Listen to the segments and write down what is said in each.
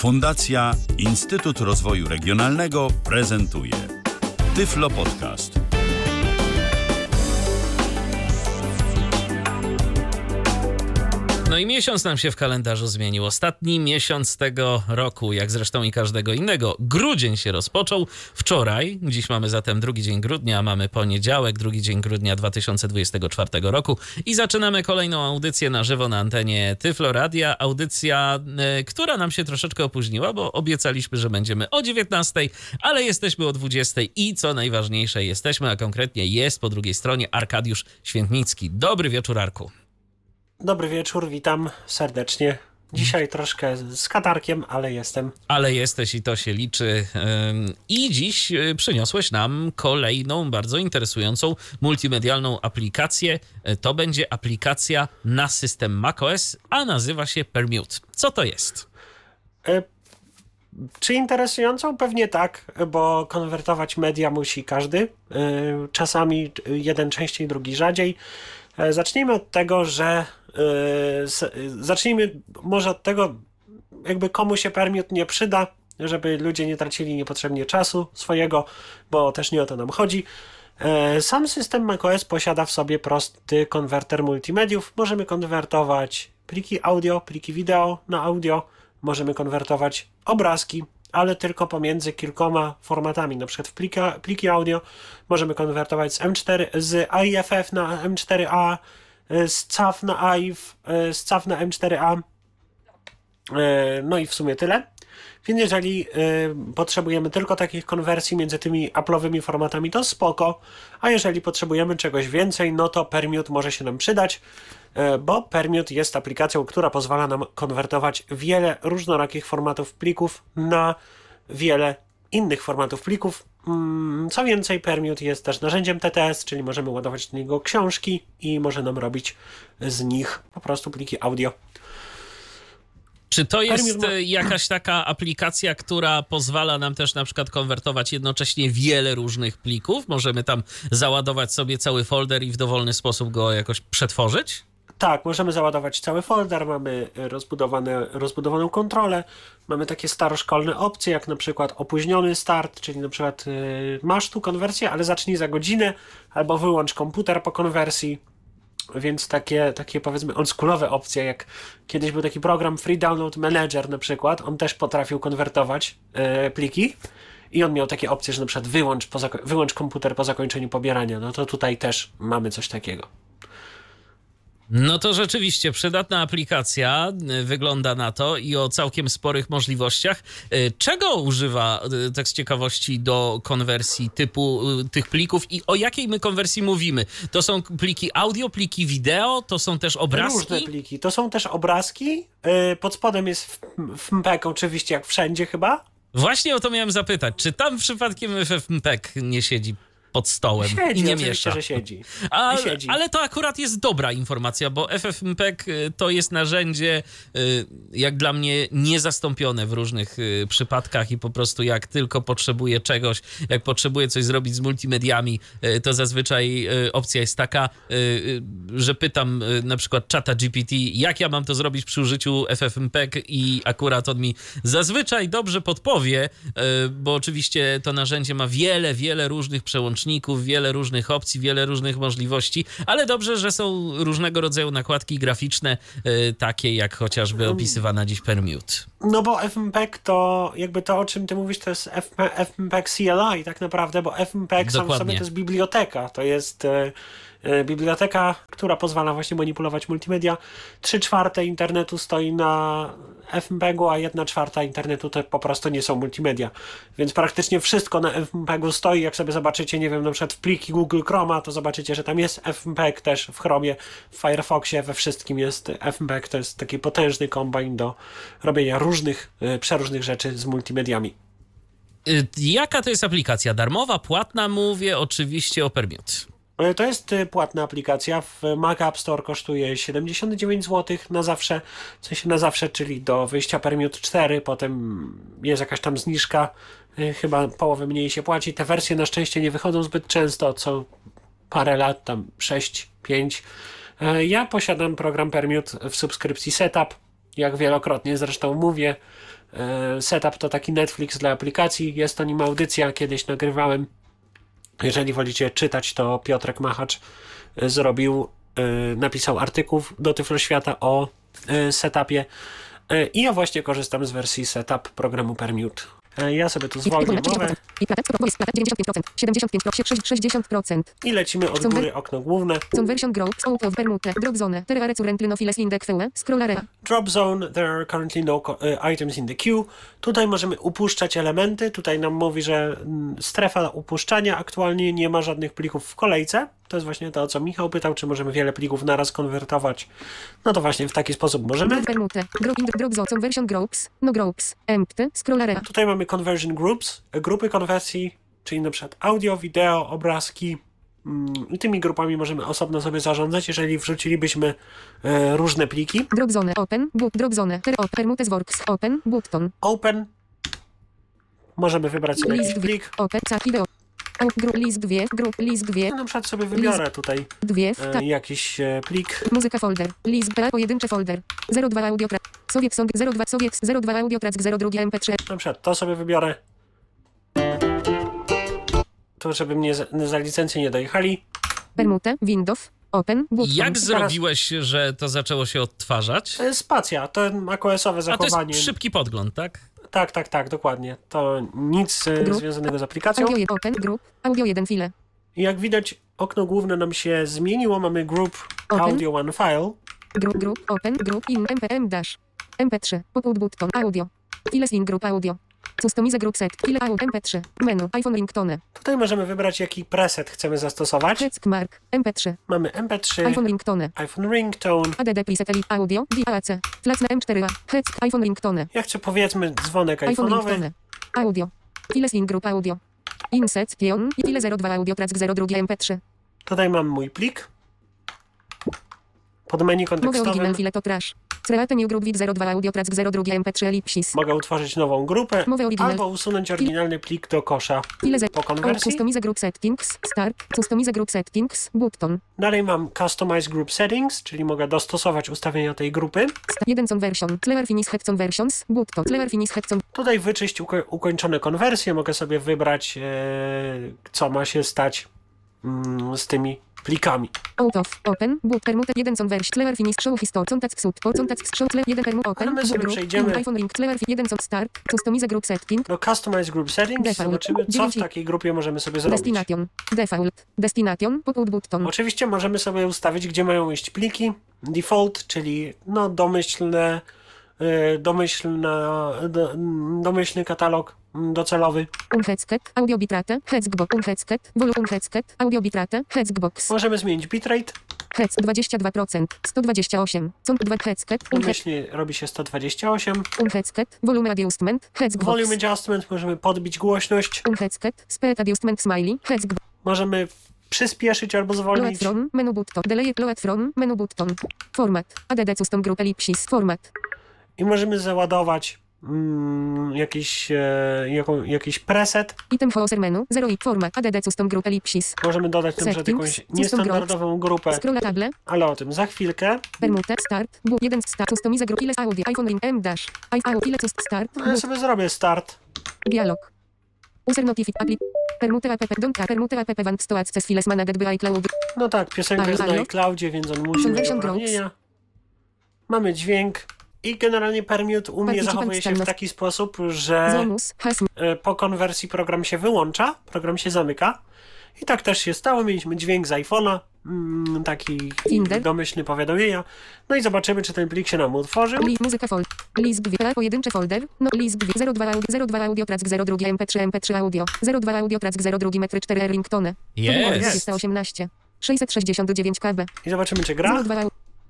Fundacja Instytut Rozwoju Regionalnego prezentuje Tyflo Podcast. No i miesiąc nam się w kalendarzu zmienił. Ostatni miesiąc tego roku, jak zresztą i każdego innego. Grudzień się rozpoczął wczoraj. Dziś mamy zatem drugi dzień grudnia, mamy poniedziałek, drugi dzień grudnia 2024 roku i zaczynamy kolejną audycję na żywo na antenie Tyflo Radia. Audycja, która nam się troszeczkę opóźniła, bo obiecaliśmy, że będziemy o 19:00, ale jesteśmy o 20:00 i co najważniejsze jesteśmy, a konkretnie jest po drugiej stronie Arkadiusz Świętnicki. Dobry wieczór, Arku. Dobry wieczór, witam serdecznie. Dzisiaj troszkę z katarkiem, ale jestem. Ale jesteś i to się liczy. I dziś przyniosłeś nam kolejną bardzo interesującą multimedialną aplikację. To będzie aplikacja na system macOS, a nazywa się Permute. Co to jest? Czy interesującą? Pewnie tak, bo konwertować media musi każdy. Czasami jeden częściej, drugi rzadziej. Zacznijmy od tego, zacznijmy może od tego, jakby komu się Permute nie przyda, żeby ludzie nie tracili niepotrzebnie czasu swojego, bo też nie o to nam chodzi. Sam system macOS posiada w sobie prosty konwerter multimediów. Możemy konwertować pliki audio, pliki wideo na audio, możemy konwertować obrazki, ale tylko pomiędzy kilkoma formatami. Na przykład w pliki audio możemy konwertować z AIFF na M4A, z CAF na AIF, z CAF na M4A. No i w sumie tyle. Więc jeżeli potrzebujemy tylko takich konwersji między tymi Apple'owymi formatami, to spoko. A jeżeli potrzebujemy czegoś więcej, no to Permute może się nam przydać, bo Permute jest aplikacją, która pozwala nam konwertować wiele różnorakich formatów plików na wiele innych formatów plików. Co więcej, Permute jest też narzędziem TTS, czyli możemy ładować do niego książki i może nam robić z nich po prostu pliki audio. Czy to jest jakaś taka aplikacja, która pozwala nam też na przykład konwertować jednocześnie wiele różnych plików? Możemy tam załadować sobie cały folder i w dowolny sposób go jakoś przetworzyć? Tak, możemy załadować cały folder, mamy rozbudowaną kontrolę, mamy takie staroszkolne opcje, jak na przykład opóźniony start, czyli na przykład masz tu konwersję, ale zacznij za godzinę, albo wyłącz komputer po konwersji. Więc takie powiedzmy oldschoolowe opcje, jak kiedyś był taki program Free Download Manager na przykład, on też potrafił konwertować pliki i on miał takie opcje, że na przykład wyłącz komputer po zakończeniu pobierania. No to tutaj też mamy coś takiego. No to rzeczywiście przydatna aplikacja, wygląda na to i o całkiem sporych możliwościach. Czego używa, tak z ciekawości, do konwersji typu tych plików i o jakiej my konwersji mówimy? To są pliki audio, pliki wideo, to są też obrazki? Różne pliki, to są też obrazki, pod spodem jest FMPEG oczywiście, jak wszędzie chyba. Właśnie o to miałem zapytać, czy tam przypadkiem FFmpeg nie siedzi pod stołem i nie miesza? Że siedzi. Ale to akurat jest dobra informacja, bo FFmpeg to jest narzędzie, jak dla mnie, niezastąpione w różnych przypadkach i po prostu jak tylko potrzebuję czegoś, jak potrzebuję coś zrobić z multimediami, to zazwyczaj opcja jest taka, że pytam na przykład czata GPT, jak ja mam to zrobić przy użyciu FFmpeg i akurat on mi zazwyczaj dobrze podpowie, bo oczywiście to narzędzie ma wiele różnych przełączników, wiele różnych opcji, wiele różnych możliwości, ale dobrze, że są różnego rodzaju nakładki graficzne, takie jak chociażby opisywana dziś Permute. No bo FMPEG to jakby to, o czym ty mówisz, to jest FMPEG CLI tak naprawdę, bo FMPEG sam w sobie to jest biblioteka, to jest biblioteka, która pozwala właśnie manipulować multimedia. 3/4 internetu stoi na FMPEG-u, a 1/4 internetu to po prostu nie są multimedia. Więc praktycznie wszystko na FMPEG-u stoi. Jak sobie zobaczycie, nie wiem, na przykład w pliki Google Chroma, to zobaczycie, że tam jest FMPEG też w Chromie, w Firefoxie, we wszystkim jest FMPEG. To jest taki potężny kombajn do robienia przeróżnych rzeczy z multimediami. Jaka to jest aplikacja? Darmowa, płatna? Mówię oczywiście o Permute. To jest płatna aplikacja. W Mac App Store kosztuje 79 zł na zawsze, w sensie na zawsze, czyli do wyjścia Permute 4, potem jest jakaś tam zniżka, chyba połowę mniej się płaci. Te wersje na szczęście nie wychodzą zbyt często, co parę lat, tam 6-5. Ja posiadam program Permute w subskrypcji Setup Jak wielokrotnie zresztą mówię, Setup to taki Netflix dla aplikacji. Jest to nim audycja, kiedyś nagrywałem. Jeżeli wolicie czytać, to Piotrek Machacz napisał artykuł do Tyfloświata o Setupie. I ja właśnie korzystam z wersji Setup programu Permute. Ja sobie tu zwolnię mowę. 60%. I lecimy od góry okno główne. Conversion groups, out of Permute, drop zone, there are currently no files in the queue, scroll area. Drop zone, there are currently no items in the queue. Tutaj możemy upuszczać elementy. Tutaj nam mówi, że strefa upuszczania. Aktualnie nie ma żadnych plików w kolejce. To jest właśnie to, o co Michał pytał, czy możemy wiele plików naraz konwertować. No to właśnie w taki sposób możemy. Permute, drop zone, conversion groups, no groups, empty, scroll area. Tutaj mamy conversion groups, grupy konwersji, czyli na przykład audio, wideo, obrazki. I tymi grupami możemy osobno sobie zarządzać, jeżeli wrzucilibyśmy różne pliki. Drop zone, open, drop zone, Permute works, open, button. Open. Możemy wybrać sobie jakiś plik. Open, video. List 2, list 2. No, na przykład sobie wybiorę tutaj jakiś plik. Muzyka folder, list B, pojedynczy folder. 02 audio track, Sowiec song, 02 Sowiec, 02 audio track, 02 mp3. Na przykład to sobie wybiorę. To żeby mnie za licencję nie dojechali. Permute, Windows, open, button. Jak zrobiłeś, że to zaczęło się odtwarzać? Spacja, to macOS-owe zachowanie. A to jest szybki podgląd, tak? Tak, dokładnie. To nic związanego z aplikacją. Audio 1, open, group, audio 1 file. I jak widać, okno główne nam się zmieniło. Mamy group Open. audio one file. Group, open, group, in, mpm, dash. mp3, pop-out button, audio. Files in group audio. Customize group set, file audio, mp3, menu, iPhone ringtone. Tutaj możemy wybrać, jaki preset chcemy zastosować. Check mark, mp3, Mamy mp3, iPhone ringtone. iPhone ringtone. ADD preset elite audio, DAC, flash na M4A, head, iPhone ringtone. Ja chcę, powiedzmy, dzwonek iPhone iPhone'owy. ringtone. Audio. Files in group audio. Inset, pion i file 02 audio track 02 mp3. Tutaj mam mój plik. Pod menu Mogę kontekstowym original file to trash. Create new group with 02 audio track 02 mp3 ellipsis. mogę utworzyć nową grupę Mogę original. albo usunąć oryginalny plik do kosza. File z... Po konwersji. Customize group settings, start, customize group settings, button. Dalej mam Customize Group Settings, czyli mogę dostosować ustawienia tej grupy. 1 conversion, clever finish head conversions, button, clever finish head Tutaj wyczyść ukończone konwersje. Mogę sobie wybrać, co ma się stać z tymi plikami. out of, open, boot, permute, 1 conversion, clever finish, show history, contact sub, contact show, 1 permute, open, Ale my sobie group, przejdziemy iPhone ring, clever 1 start, customize group setting, Do Customize Group Settings. Default. Zobaczymy, co w 9. takiej grupie możemy sobie zrobić. destination, pop-out button. Oczywiście możemy sobie ustawić, gdzie mają iść pliki. Default, czyli no domyślny katalog docelowy. Unheadsket, audio bitrate, headsbox, unheadsket, volume unheadsket, audio bitrate, headsbox, Możemy zmienić bitrate. heads 22%, 128, con 2 headsket, Domyślnie robi się 128. unheadsket, volume adjustment, headsbox, Volume Adjustment, możemy podbić głośność. unheadsket, speed adjustment smiley, headsbox, Możemy przyspieszyć albo load zwolnić. from, menu button, delay load from, menu button, format, add custom group ellipsis, format, I możemy załadować jakiś preset. item hoser menu, 0 i format, add custom group ellipsis, Możemy dodać na przykład Settings, jakąś niestandardową grupę, scroll table, ale o tym za chwilkę. permute, start, boot, 1 start, customize group, ile audio, iPhone ring, m dash, ile start, No ja sobie zrobię start. dialog, user notification, permute app want to access files managed by iCloud, No tak, piosenka jest na Halo? iCloudzie, więc on musi mieć Conversion uprawnienia. Mamy dźwięk i generalnie Permute u mnie Participant zachowuje się w scanner. taki sposób, że Zomus, hasm, po konwersji program się wyłącza, program się zamyka. I tak też się stało. Mieliśmy dźwięk z iPhone'a, taki Tinder. domyślny powiadomienia. No i zobaczymy, czy ten plik się nam utworzył. muzyka folder, list 2, pojedynczy folder, no list 2, 02 audio track 02 mp3 audio, 02 audio track 02 metry 4 ringtone, Jest. 418, 669 KB, I zobaczymy, czy gra. 02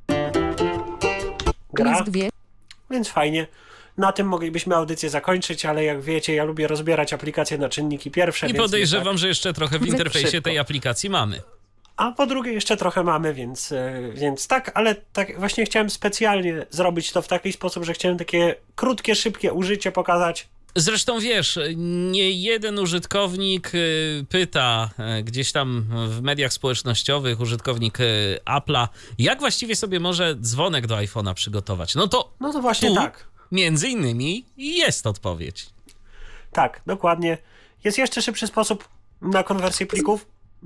Gra, list 2, więc fajnie. Na tym moglibyśmy audycję zakończyć, ale jak wiecie, ja lubię rozbierać aplikacje na czynniki pierwsze. I więc nie podejrzewam, że jeszcze trochę w interfejsie Szybko. tej aplikacji mamy. A po drugie jeszcze trochę mamy, więc tak, ale tak właśnie chciałem specjalnie zrobić to w taki sposób, że chciałem takie krótkie, szybkie użycie pokazać, Zresztą wiesz, nie jeden użytkownik pyta gdzieś tam w mediach społecznościowych, użytkownik Apple'a, jak właściwie sobie może dzwonek do iPhone'a przygotować. No to właśnie tu tak. między innymi jest odpowiedź. Tak, dokładnie. Jest jeszcze szybszy sposób na konwersję plików.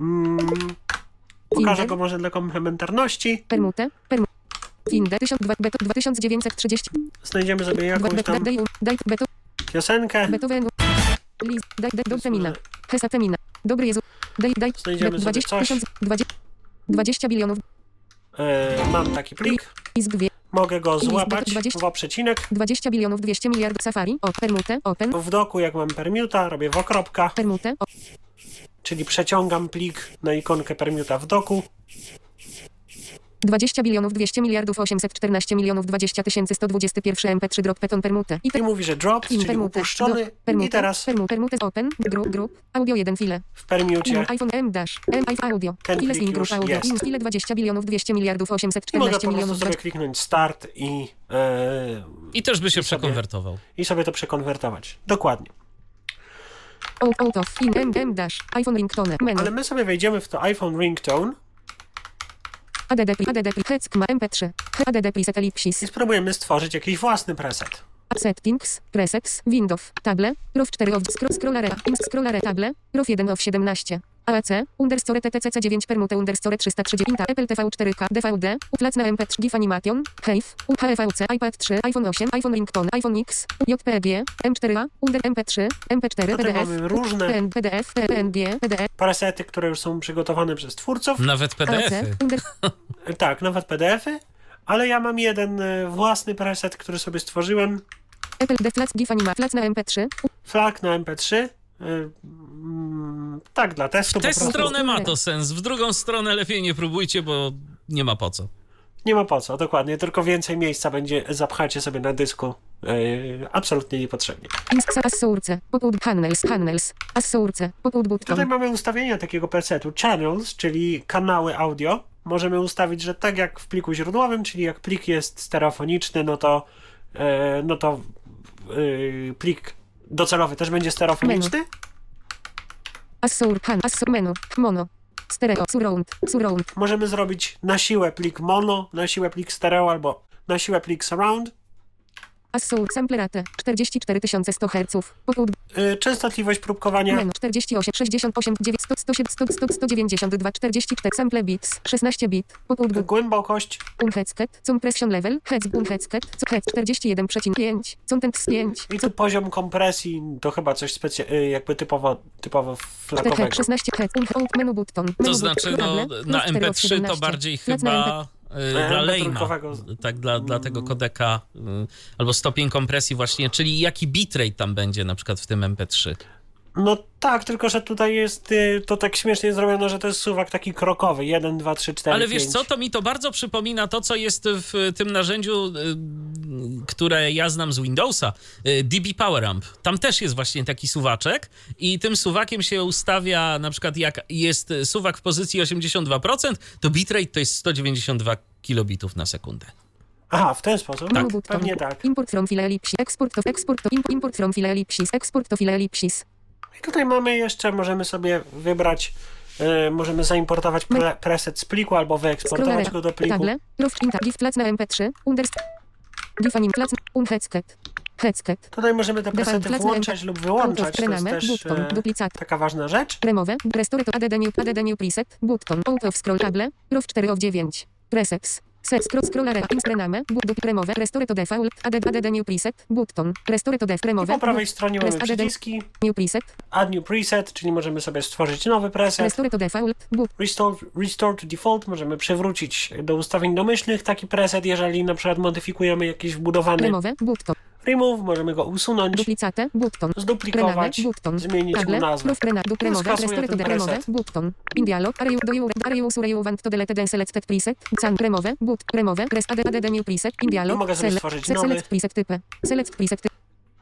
Pokażę go może dla komplementarności. Permutę. Finde 2930. Znajdziemy sobie jakąś tam piosenkę. Beethoven. List. Femina. Hesa Femina. Dobry Jezu. Znajdziemy sobie coś. 20 bilionów. Mam taki plik. Izg 2. Mogę go złapać 20. w przecinek. 20 bilionów 200 miliardów Safari. Permutę. Open. W doku, jak mam permuta, robię wokropka, Permutę. czyli przeciągam plik na ikonkę permuta w doku. 20 bilionów 200 miliardów 814 milionów 20 121 MP3 drop peton permutę. I mówi, że drop, czyli permutę. upuszczony. I teraz Permutę open. Group. Audio 1 file. w permucie iPhone M dash. Audio. ten File plik link group już audio. jest. File 20 bilionów 200 miliardów I mogę 814 po prostu milionów sobie kliknąć start I też by się I sobie- przekonwertował. i sobie to przekonwertować. Dokładnie. Out of. In M dash. iPhone ringtone. Menu. Ale my sobie wejdziemy w to iPhone Ringtone ADD Heckma MP3. ADD preset ellipsis. i spróbujemy stworzyć jakiś własny preset. Settings, presets, Windows, table, ROW 4 of scrollare table, ROW 1 of 17. AAC, underscore TTCC 9 permute underscore 330 Apple TV 4K DVD, uplac na MP3 GIF animation, HEIF, UHFVC, iPad 3, iPhone 8, iPhone Ringtone, iPhone X, JPG, M4A, under MP3, MP4, Tutaj PDF, mamy różne PDF, PNG, PDF, presety, które już są przygotowane przez twórców. Nawet PDF-y. AAC, under, Tak, nawet PDF-y, ale ja mam jeden własny preset, który sobie stworzyłem. Apple Deflac GIF plac na MP3, Flag na MP3. Tak, dla testu W tę po prostu. stronę ma to sens, w drugą stronę lepiej nie próbujcie, bo nie ma po co. Nie ma po co, dokładnie, tylko więcej miejsca będzie, zapchacie sobie na dysku absolutnie niepotrzebnie. Assource, poput Channels, Assource, poput button. Tutaj mamy ustawienia takiego presetu channels, czyli kanały audio. Możemy ustawić, że tak jak w pliku źródłowym, czyli jak plik jest stereofoniczny, no to plik docelowy też będzie stereofoniczny. Menu, mono, stereo, surround. Możemy zrobić na siłę plik mono, na siłę plik stereo albo na siłę plik surround. Assur, samplerate, 44100 Hz, poput, Częstotliwość próbkowania. menu, 48, 68, 9, 192, 44, sample bits, 16 bit, poput, Głębokość. unheadsket, compression level, unheadsket, 41,5, content 5, I tu poziom kompresji to chyba coś jakby typowo flagowego. 16 Hz, menu button. To znaczy, no, na MP3 to bardziej chyba dla Lejma, tak dla tego kodeka, albo stopień kompresji właśnie, czyli jaki bitrate tam będzie na przykład w tym MP3. No tak, tylko że tutaj jest to tak śmiesznie zrobione, że to jest suwak taki krokowy, 1, 2, 3, 4, Ale 5. wiesz co, to mi to bardzo przypomina to, co jest w tym narzędziu, które ja znam z Windowsa, DB PowerAmp. Tam też jest właśnie taki suwaczek i tym suwakiem się ustawia, na przykład jak jest suwak w pozycji 82%, to bitrate to jest 192 kilobitów na sekundę. Aha, w ten sposób? Tak. Pewnie tak. Import from file ellipsis, import from file ellipsis, export to file ellipsis. I tutaj mamy jeszcze, możemy sobie wybrać, możemy zaimportować preset z pliku albo wyeksportować go do pliku. Table, GIF plac na MP3, GIF anim plac, headsket. Tutaj możemy te presety włączać lub wyłączać, to jest też taka ważna rzecz. Remove, restore to add new preset, button, out of scroll table, ROW 4 of 9, presets. Scrollare, remove, remove, restore to default, add new preset, button, restore to remove. I po prawej stronie mamy przyciski. New preset. Add new preset, czyli możemy sobie stworzyć nowy preset. Restore to default, Restore to default, możemy przywrócić do ustawień domyślnych taki preset, jeżeli na przykład modyfikujemy jakiś wbudowany. Remove, button. Remove, możemy go usunąć. Duplicate, button. Zduplikować, zmienić mu nazwę. Restore to remove, button. In dialog, are you want to delete the selected preset? Remove, remove, add new preset, in dialog, I mogę sobie stworzyć nowy. Select preset type.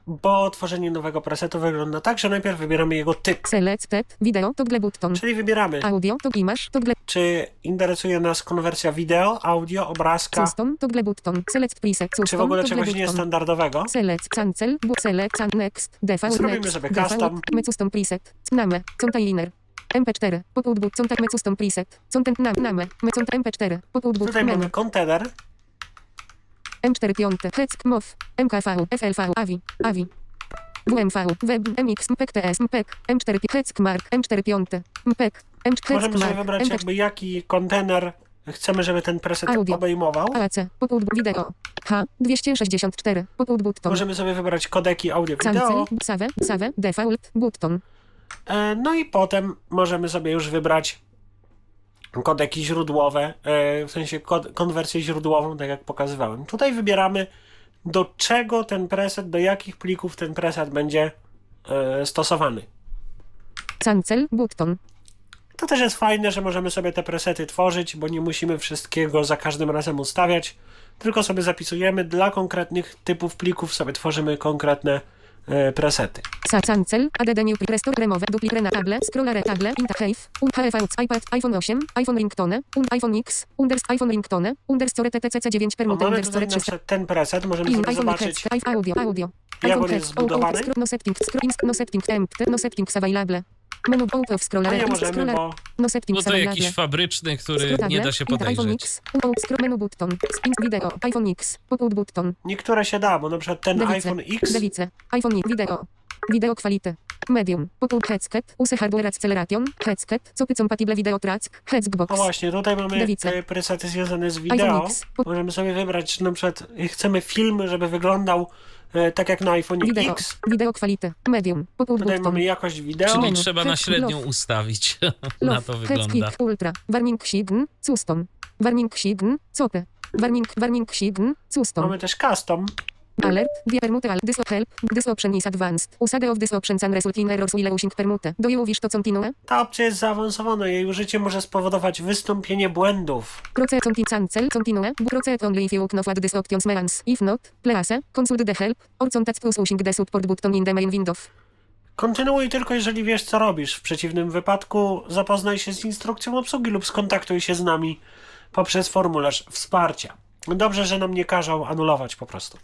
bo tworzenie nowego presetu wygląda tak, że najpierw wybieramy jego typ. Selected, video, toggle button. Czyli wybieramy, Audio, to image, toggle. czy interesuje nas konwersja wideo, audio, obrazka, Custom, toggle button. Select preset, custom, czy w ogóle toggle czegoś button. niestandardowego. Select, cancel, select, next, default, Zrobimy next, sobie default, custom. custom preset, name, container, mp4, pop-out, contact, custom preset, content, name, mp4, pop-out, Tutaj menu, mamy kontener, m4 piąte, heck, mow, mkv, flv, avi, WMV, web, mx, mpeg, ts, mpeg, m4, heck, mark, m4 piąte, mpeg, m4, możemy sobie mark, wybrać mp4, jakby jaki kontener chcemy, żeby ten preset Audio. obejmował. AAC, pop-out, video, H264, pop-out, button, Możemy sobie wybrać kodeki audio-wideo. cancel, save, default, button, No i potem możemy sobie już wybrać kodeki źródłowe, w sensie konwersję źródłową, tak jak pokazywałem. Tutaj wybieramy, do czego ten preset, do jakich plików ten preset będzie stosowany. cancel, button, To też jest fajne, że możemy sobie te presety tworzyć, bo nie musimy wszystkiego za każdym razem ustawiać, tylko sobie zapisujemy dla konkretnych typów plików, sobie tworzymy konkretne presety. cancel, add new restore, remove, duplicate na table, scrollare table, interface, HFV, iPad, iPhone 8, iPhone ringtone, iPhone X, iPhone ringtone, underscore TTCC 9 per Mamy underscore tutaj na 300, przykład ten preset, możemy sobie iPhone zobaczyć, text, audio, jak on jest zbudowany. no settings, no settings, empty, no settings available, menu out of A scrollare, nie możemy, bo no Bo settings to jakiś available. fabryczny, który nie da się iPhone podejrzeć. X, menu button, spins video, iPhone X, pop-out button, niektóre się da, bo na przykład ten iPhone X, Delice, iPhone video quality, medium, pop-out headset, use hardware acceleration, headset, copy compatible video track, headbox, no właśnie, tutaj mamy Delice. presety związane z iPhone wideo. X, Możemy sobie wybrać, że na przykład chcemy film, żeby wyglądał tak jak na iPhone X. video quality, medium, pop-out Tutaj button, mamy jakość wideo. Czyli menu, trzeba na head, średnią love, ustawić. Na love, to head wygląda. kick, ultra, warning sign, custom, warning sign, copy, warning sign, custom, Mamy też custom. alert, permute, this option is advanced, usage of this option can result in errors while using permute, do you wish to continue? Ta opcja jest zaawansowana, jej użycie może spowodować wystąpienie błędów. Proceed cancel, continue, proceed only if you know what these options means, if not, please, consult the help, or contact plus using the support button in the main window. Kontynuuj tylko, jeżeli wiesz, co robisz. W przeciwnym wypadku zapoznaj się z instrukcją obsługi lub skontaktuj się z nami poprzez formularz wsparcia. Dobrze, że nam nie każą anulować po prostu.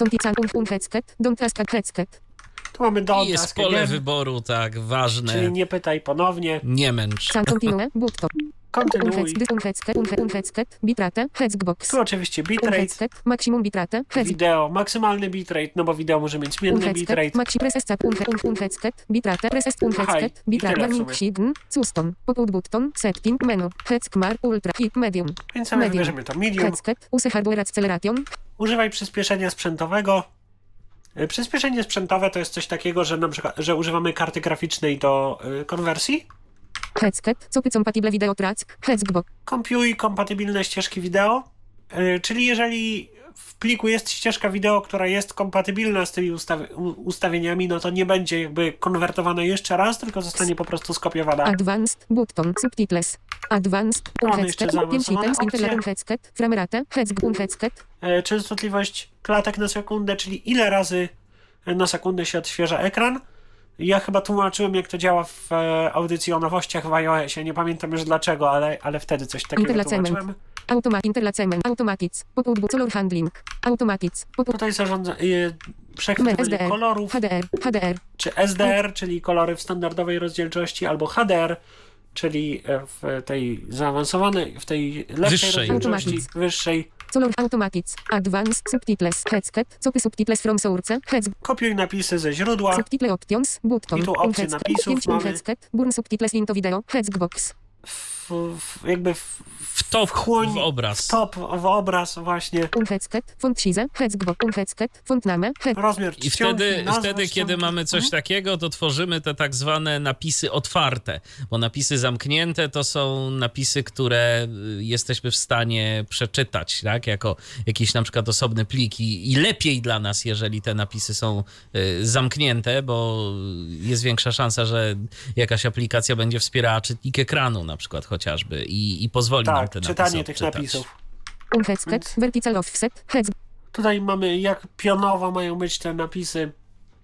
Headset, don't ask headset. Tu mamy I don't jest ask pole again, wyboru, tak, czyli ważne. nie pytaj ponownie. Nie męcz. Continue, button. Kontynuuj. Headset, bitrate, headbox. Tu oczywiście bitrate, Headset, maximum bitrate, wideo, maksymalny bitrate, no bo wideo może mieć zmienny bitrate. maxi headset, bitrate, headset, i bitrate, tyle w warning sumie. sign, custom, pop-out button, setting, menu, headskmar, ultra, hit, medium, Więc sobie medium. wybierzemy to medium. headset, use hardware acceleration, Używaj przyspieszenia sprzętowego. Przyspieszenie sprzętowe to jest coś takiego, że na przykład, że używamy karty graficznej do konwersji. headset, copy compatible video track, headbox, Kompiuj kompatybilne ścieżki wideo, czyli jeżeli w pliku jest ścieżka wideo, która jest kompatybilna z tymi ustawieniami, no to nie będzie jakby konwertowana jeszcze raz, tylko zostanie po prostu skopiowana. advanced, button, subtitles, advanced, Mamy jeszcze headset, 5 zaawansowane items, opcje. interlevel headset, framerate, headset, Częstotliwość klatek na sekundę, czyli ile razy na sekundę się odświeża ekran. Ja chyba tłumaczyłem, jak to działa w audycji o nowościach w iOSie. Nie pamiętam już dlaczego, ale wtedy coś takiego Interlacement. tłumaczyłem. interlacement, automatics, pop-out, color handling, automatics, pop-out, Tutaj przechwytywanie SDR, kolorów, HDR, czy SDR, czyli kolory w standardowej rozdzielczości, albo HDR, czyli w tej zaawansowanej, w tej lepszej Wyższej. rozdzielczości, Automatics. wyższej. color automatics, advanced, subtitles, headset, copy subtitles from source, Kopiuj napisy ze źródła. subtitle options, button, I tu opcje headset, napisów 5 mamy. headset, burn subtitles into video, headbox, Jakby W top, wchłoń w obraz. top w obraz właśnie. headset, font size, headbox, headset, font name, Rozmiar I czcionki, nazwa wtedy, kiedy czcionki. mamy coś takiego, to tworzymy te tak zwane napisy otwarte, bo napisy zamknięte to są napisy, które jesteśmy w stanie przeczytać, tak, jako jakieś na przykład osobne pliki i lepiej dla nas, jeżeli te napisy są zamknięte, bo jest większa szansa, że jakaś aplikacja będzie wspierała czytnik ekranu na przykład chociażby i pozwoli nam Tak, te napisy czytanie tych odczytać. napisów. headset, vertical offset, Tutaj mamy, jak pionowo mają być te napisy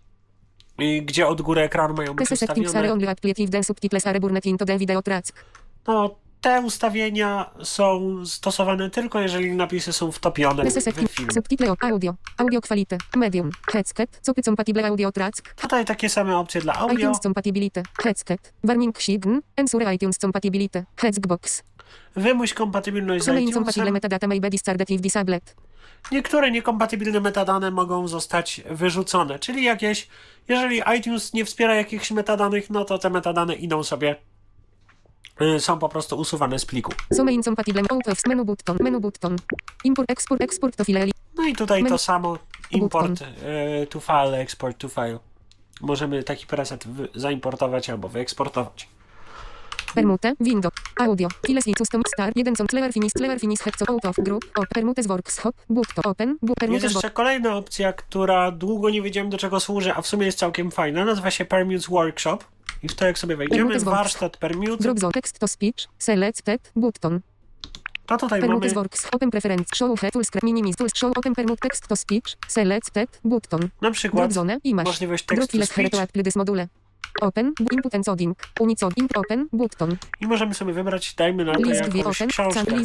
gdzie od góry ekranu mają być PSS settings are ustawione. only applicative then subtitles are burned into the video track. No, te ustawienia są stosowane tylko jeżeli napisy są wtopione PSS w settings, film. subtitle audio quality, medium, headset, copy compatible audio track, Tutaj takie same opcje dla audio. iTunes compatibility, headset, warning sign, ensure iTunes compatibility, Hexbox. Wymuś kompatybilność z Some incompatible iTunesem. metadata may be discarded if disabled. Niektóre niekompatybilne metadane mogą zostać wyrzucone, czyli jeżeli iTunes nie wspiera jakichś metadanych, no to te metadane idą sobie, są po prostu usuwane z pliku. Some incompatible out of menu button, import, export to file, No i tutaj to Menu. samo, import to file, export to file. Możemy taki preset zaimportować albo wyeksportować. permute, window, audio, files i custom star, 1 są clever finish, headset out of group, permutes works hop, button, open, Jest permutes jeszcze kolejna opcja, która długo nie wiedziałem do czego służy, a w sumie jest całkiem fajna. Nazywa się Permutes Workshop. I w to jak sobie wejdziemy, Permutes works. warsztat Permute, drop zone, text to speech, selected, button, to tutaj mamy permutes works, open preference, show full screen, minimize, full show, open permute, text to speech, selected, button, na drop przykład zone, image, możliwość drop tekstu files speech to apply this module, open, input and coding, unicoding, open, button, i możemy sobie wybrać, dajmy na to list 2, jakąś open, książkę.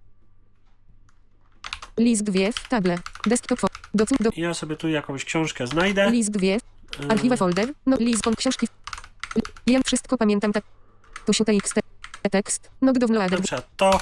list 2, table, desktop, do Ja sobie tu jakąś książkę znajdę. list 2, archiwa folder, no list książki, ja wszystko pamiętam tak, to się TXT, tekst, no Na przykład to.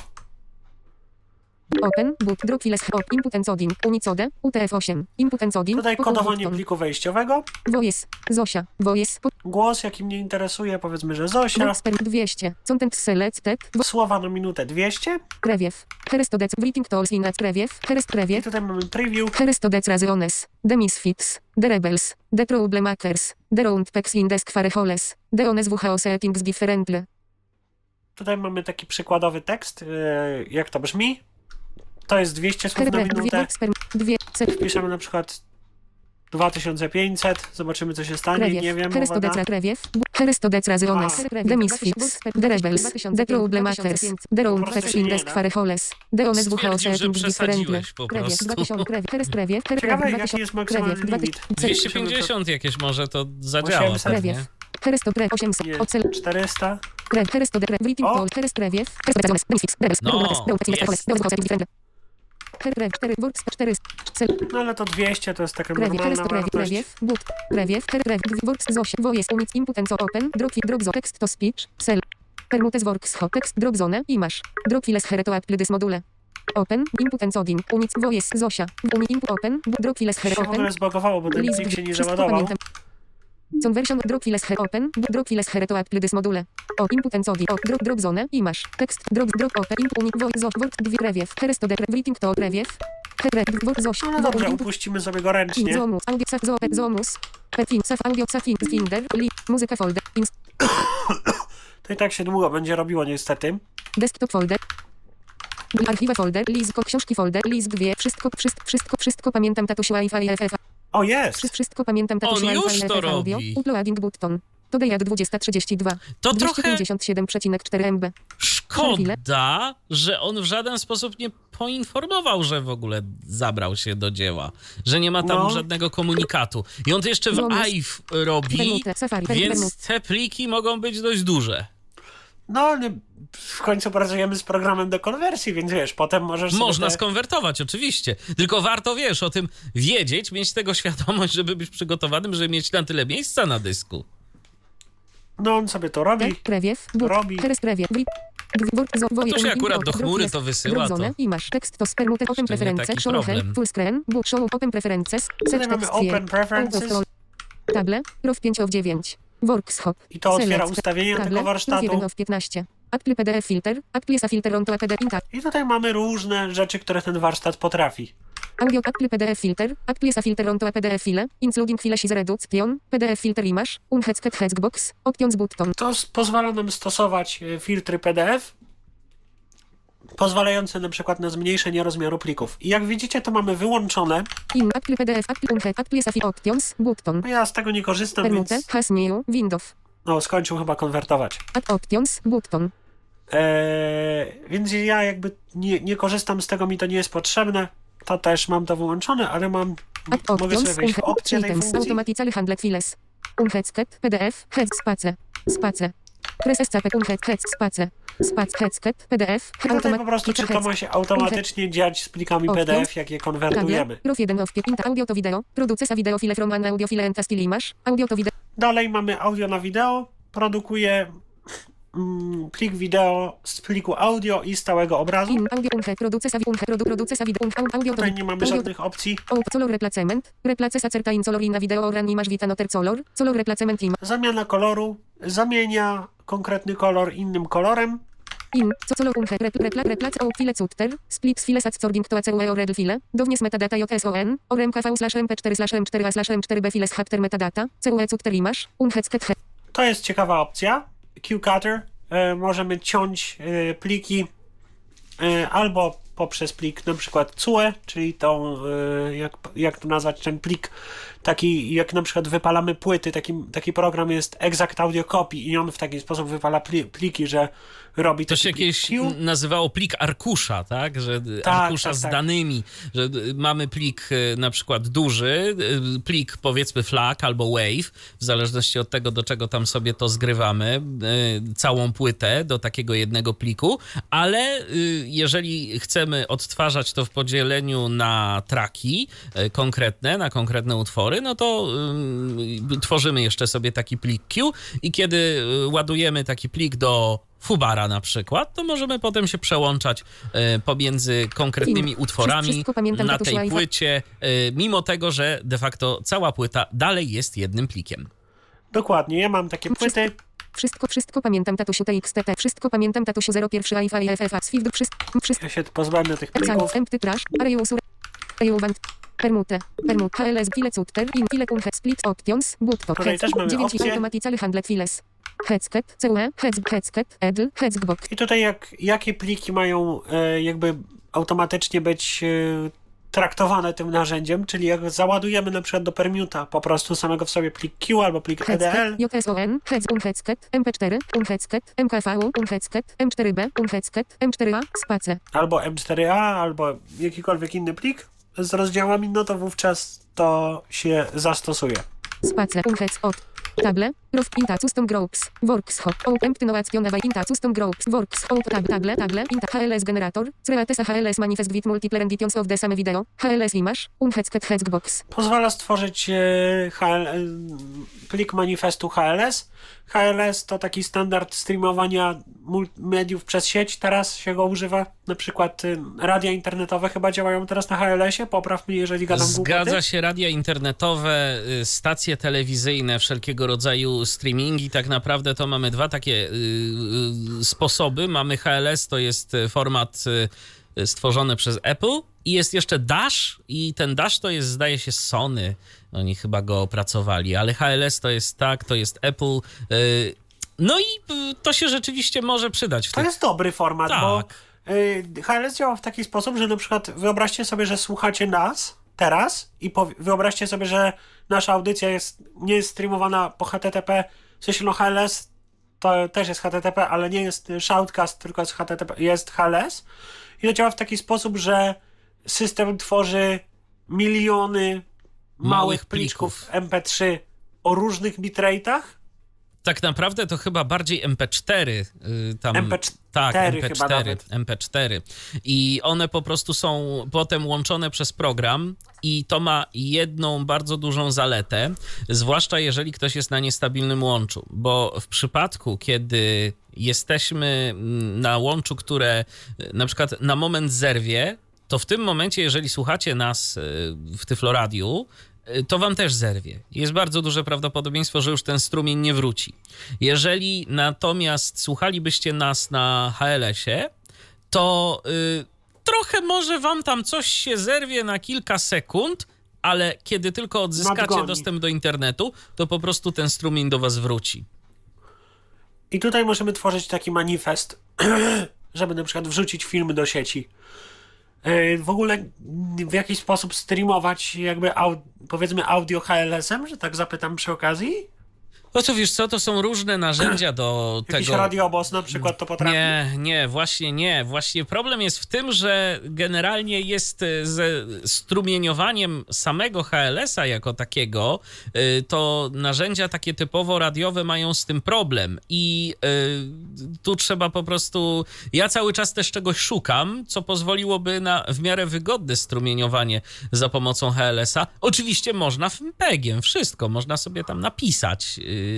open, boot, drop files, input and coding, unicode, UTF-8, input and coding, Tutaj pokój kodowanie button, pliku wejściowego. voice, Zosia, voice, Głos, jaki mnie interesuje, powiedzmy, że Zosia. Exper 200, content selected, Słowa na minutę 200. preview, herestodec, writing to all in preview, herest I preview, tutaj mamy preview. herestodec raziones, the misfits, the rebels, the troublemakers, the roundpacks in desk fareholes, the ones WHO settings differently. Tutaj mamy taki przykładowy tekst, jak to brzmi. To jest 200 słów na Herbe, minutę. dwie, Piszemy na przykład 2500. Zobaczymy, co się stanie. Nie wiem, herestodec uwaga. preview, herestodec raziones, the misfits, the rebels, the troublemakers, the roundpacks in desk fareholes, the ones WHO Stwierdził, że settings differently. przesadziłeś po Preview, prostu. 2000, herest preview, Ciekawe, jaki jest maksymalny limit. 250 jakieś może to zadziała 800. pewnie. Herestodec 800, Nie, ocel, 400. herestodec, writing O! to all, herest preview, herest raziones, the misfits, rebels, No, roundpacks in desk fareholes, jest. the ones WHO settings differently. Herre 4 words 4 cel No ale to 200 to jest taka preview normalna herest preview wartość. preview boot preview herre words zosia voice unit input and so open drop zone text to speech cell permutes works hot text drop zone image drop files here to apply this module open input and coding unit voice zosia unit input open drop files here Się w ogóle open zbagowało, bo ten list plik się nie wszystko załadował. pamiętam. Conversion drop files here open drop files here to apply this module o input and coding drop zone image text drop open input unit voice words dwie preview herest to writing to preview herre zosia No dobrze, upuścimy sobie go ręcznie. Zomus, audio saf, zomus, perfin, saf, audio, safin, finder, muzyka folder, To i tak się długo będzie robiło niestety. desktop folder, archiwa folder, list, książki folder, list 2, wszystko pamiętam, tatusiu, Wi-Fi, FF, O, jest! wszystko pamiętam, tatusiu, On już Wi-Fi, to FF, audio, robi. uploading button, to dejad 2032, To trochę 257,4 MB, szkoda, że on w żaden sposób nie poinformował, że w ogóle zabrał się do dzieła. Że nie ma tam No. żadnego komunikatu. I on to jeszcze w Zomus. AIF robi, Permute, Safari, więc te pliki mogą być dość duże. No, ale w końcu pracujemy z programem do konwersji, więc wiesz, potem możesz sobie Można te... skonwertować, oczywiście. Tylko warto, wiesz, o tym wiedzieć, mieć tego świadomość, żeby być przygotowanym, żeby mieć na tyle miejsca na dysku. No, on sobie to robi. preview, boot, Robi. herest preview, To się akurat do chmury to wysyła, to i masz tekst to spermute open nie preferences, taki show problem. help, full screen, boot show open preferences, Tutaj set mamy text open field, preferences. out of all, table, row 5 of 9, workshop, I to otwiera select, ustawienia table, tego row warsztatu. 1 of 15, Apple PDF filter, Apple jest filter on to PDF inta, I tutaj mamy różne rzeczy, które ten warsztat potrafi. audio Apple PDF filter, Apple jest filter on to PDF file, including file is reduction, PDF filter image, unheadsket hexbox, options button, To pozwala nam stosować filtry PDF, pozwalające na przykład na zmniejszenie rozmiaru plików. I jak widzicie, to mamy wyłączone. in Apple PDF, Apple unhead, Apple jest options button, No ja z tego nie korzystam, permute, więc has new, Windows, no, skończył chyba konwertować. add options button, Więc ja jakby nie korzystam z tego, mi to nie jest potrzebne. To też mam to wyłączone, ale add mogę sobie options, wejść w opcję tej items, funkcji. automatically handled files, Unheadsket, PDF, head space. Press SCP, unhead, space. Headsket, PDF, I tutaj po prostu czy to ma się automatycznie dziać z plikami PDF, jak je konwertujemy. Row 1 of 5, audio to video, producesa video file from an audio file and a still image, audio to video. Dalej mamy audio na wideo, produkuje plik wideo z pliku audio i stałego obrazu. Audio unhead, producesa video, audio Tutaj nie mamy żadnych opcji. Color replacement, replaces certain color in a video or an image with another color replacement image. Zamiana koloru zamienia konkretny kolor innym kolorem. Color unhead, replace file cutter, splits files according to ACUE or RED file, downies metadata JSON, or mkv/mp4/m4b files hatter metadata, CUE cutter image, unheadsket. To jest ciekawa opcja. QCutter. Możemy ciąć pliki albo poprzez plik na przykład CUE, czyli tą, jak to nazwać, ten plik taki, jak na przykład wypalamy płyty, taki program jest Exact Audio Copy i on w taki sposób wypala pliki, że robi to się jakieś nazywało plik arkusza, tak? Że arkusza z danymi, że mamy plik na przykład duży, plik powiedzmy FLAC albo WAV, w zależności od tego, do czego tam sobie to zgrywamy, całą płytę do takiego jednego pliku, ale jeżeli chcemy odtwarzać to w podzieleniu na traki konkretne, na konkretne utwory, no to tworzymy jeszcze sobie taki plik Q i kiedy ładujemy taki plik do Fubara na przykład, to możemy potem się przełączać pomiędzy konkretnymi utworami na tej płycie, mimo tego, że de facto cała płyta dalej jest jednym plikiem. Dokładnie, ja mam takie płyty. Wszystko pamiętam, tatusiu TXTT. Wszystko pamiętam, tatusiu 01 AIFA i FFA. Ja się pozbędę tych plików. Empty trash, Permute, HLS, file cutter, file unhead, split options, button, tutaj też mamy 9 opcje. automatically handled files. Headsket, CUE, headsket, edl, headsbox. I tutaj jakie pliki mają jakby automatycznie być traktowane tym narzędziem, czyli jak załadujemy na przykład do permuta po prostu samego w sobie plik Q albo plik EDL. JSON, unheadsket, MP4, unheadsket, MKV, unheadsket, M4B, unheadsket, M4A, space. Albo M4A, albo jakikolwiek inny plik z rozdziałami, no to wówczas to się zastosuje. Space, unheads od. Table, row inta custom groups, works hop, empty no action by inta custom groups, works hop, table, inta HLS generator, creates HLS manifest with multiple renditions of the same video, HLS image, unheadsket headsbox. Pozwala stworzyć plik manifestu HLS. HLS to taki standard streamowania mediów przez sieć, teraz się go używa, na przykład radia internetowe chyba działają teraz na HLS-ie, popraw mnie, jeżeli gadam głupoty. Zgadza się, radia internetowe, stacje telewizyjne, wszelkiego rodzaju streamingi, tak naprawdę to mamy dwa takie sposoby. Mamy HLS, to jest format stworzony przez Apple i jest jeszcze Dash i ten Dash to jest, zdaje się, Sony. Oni chyba go opracowali, ale HLS to jest to jest Apple. No i to się rzeczywiście może przydać. To jest dobry format, tak. Bo HLS działa w taki sposób, że na przykład wyobraźcie sobie, że słuchacie nas teraz i wyobraźcie sobie, że nasza audycja nie jest streamowana po HTTP, w sensie no HLS to też jest HTTP, ale nie jest shoutcast, tylko jest HTTP, jest HLS i to działa w taki sposób, że system tworzy miliony małych plików MP3 o różnych bitrate'ach. Tak naprawdę to chyba bardziej MP4. Tak, MP4. I one po prostu są potem łączone przez program i to ma jedną bardzo dużą zaletę, zwłaszcza jeżeli ktoś jest na niestabilnym łączu, bo w przypadku, kiedy jesteśmy na łączu, które na przykład na moment zerwie, to w tym momencie, jeżeli słuchacie nas w Tyfloradiu, to wam też zerwie. Jest bardzo duże prawdopodobieństwo, że już ten strumień nie wróci. Jeżeli natomiast słuchalibyście nas na HLS-ie, to trochę może wam tam coś się zerwie na kilka sekund, ale kiedy tylko odzyskacie dostęp do internetu, to po prostu ten strumień do was wróci. I tutaj możemy tworzyć taki manifest, żeby na przykład wrzucić filmy do sieci. W ogóle w jakiś sposób streamować jakby powiedzmy audio HLS-em, że tak zapytam przy okazji? No to wiesz co, to są różne narzędzia do Jakiś tego. radiobos na przykład to potrafi? Nie, właśnie nie. Właśnie problem jest w tym, że generalnie jest ze strumieniowaniem samego HLS-a jako takiego, to narzędzia takie typowo radiowe mają z tym problem i tu trzeba po prostu... Ja cały czas też czegoś szukam, co pozwoliłoby na w miarę wygodne strumieniowanie za pomocą HLS-a. Oczywiście można FMPEG-iem, wszystko, można sobie tam napisać,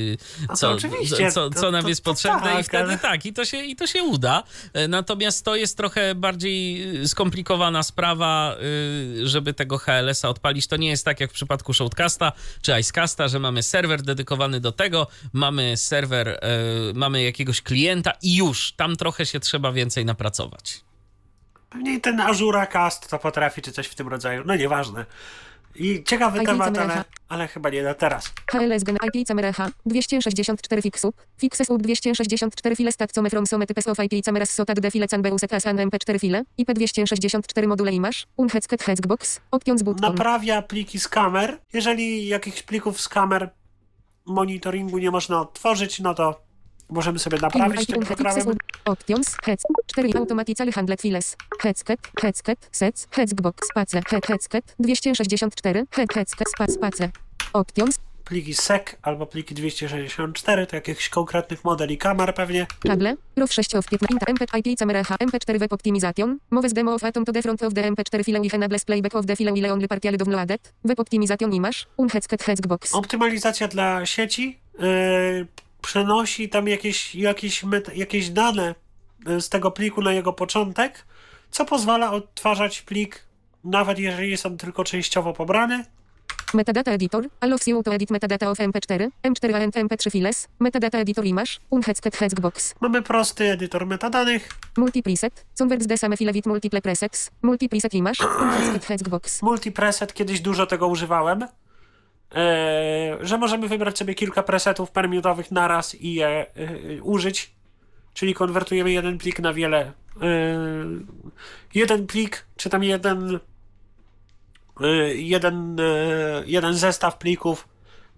co nam jest potrzebne tak, i wtedy ale... tak, i to się uda. Natomiast to jest trochę bardziej skomplikowana sprawa, żeby tego HLS-a odpalić. To nie jest tak jak w przypadku Shoutcasta czy Icecasta, że mamy serwer dedykowany do tego, mamy serwer, mamy jakiegoś klienta i już, tam trochę się trzeba więcej napracować. Pewnie ten Azura Cast to potrafi, czy coś w tym rodzaju. No nieważne. I ciekawy temat, ale chyba nie na teraz. HLS Gen IP Camerecha 264 Fixup Fixes UB 264 File Stack From Some Types of IP Cameras Sotat Defile Canbeuset Asan MP4 File IP 264 Module Imash Unhetzket Hetzbox Options Button. Naprawia pliki z kamer. Jeżeli jakichś plików z kamer monitoringu nie można odtworzyć, no to możemy sobie naprawić tym programem. Options, Hetz, 4 Automatical Handlet Files, Hetzket, Sets, Hetzbox, Space, Hetzket, 264, Hetzket, Space, Options. Pliki SEC albo pliki 264 to jakichś konkretnych modeli kamer pewnie. Table, RAW 6 of 15, MP IP Camerecha, MP4 Web Optimization, Moves Demo of Atom to the front of the MP4 file with enables playback of the file ile only partially downloaded, Web Optimization Image, Unhetzket Hetzbox. Optymalizacja dla sieci. Przenosi tam jakieś dane z tego pliku na jego początek, co pozwala odtwarzać plik, nawet jeżeli jest on tylko częściowo pobrany. Metadata Editor, allows you to edit metadata of MP4, M4 and MP3 files, Metadata Editor Image, Unhetzket Hetzbox. Mamy prosty edytor metadanych. Multipreset, converts the same file with multiple presets, Multipreset Image, Unhetzket Hetzbox. Multipreset, kiedyś dużo tego używałem. Że możemy wybrać sobie kilka presetów permiutowych naraz i je użyć, czyli konwertujemy jeden plik na wiele, jeden plik, czy tam jeden zestaw plików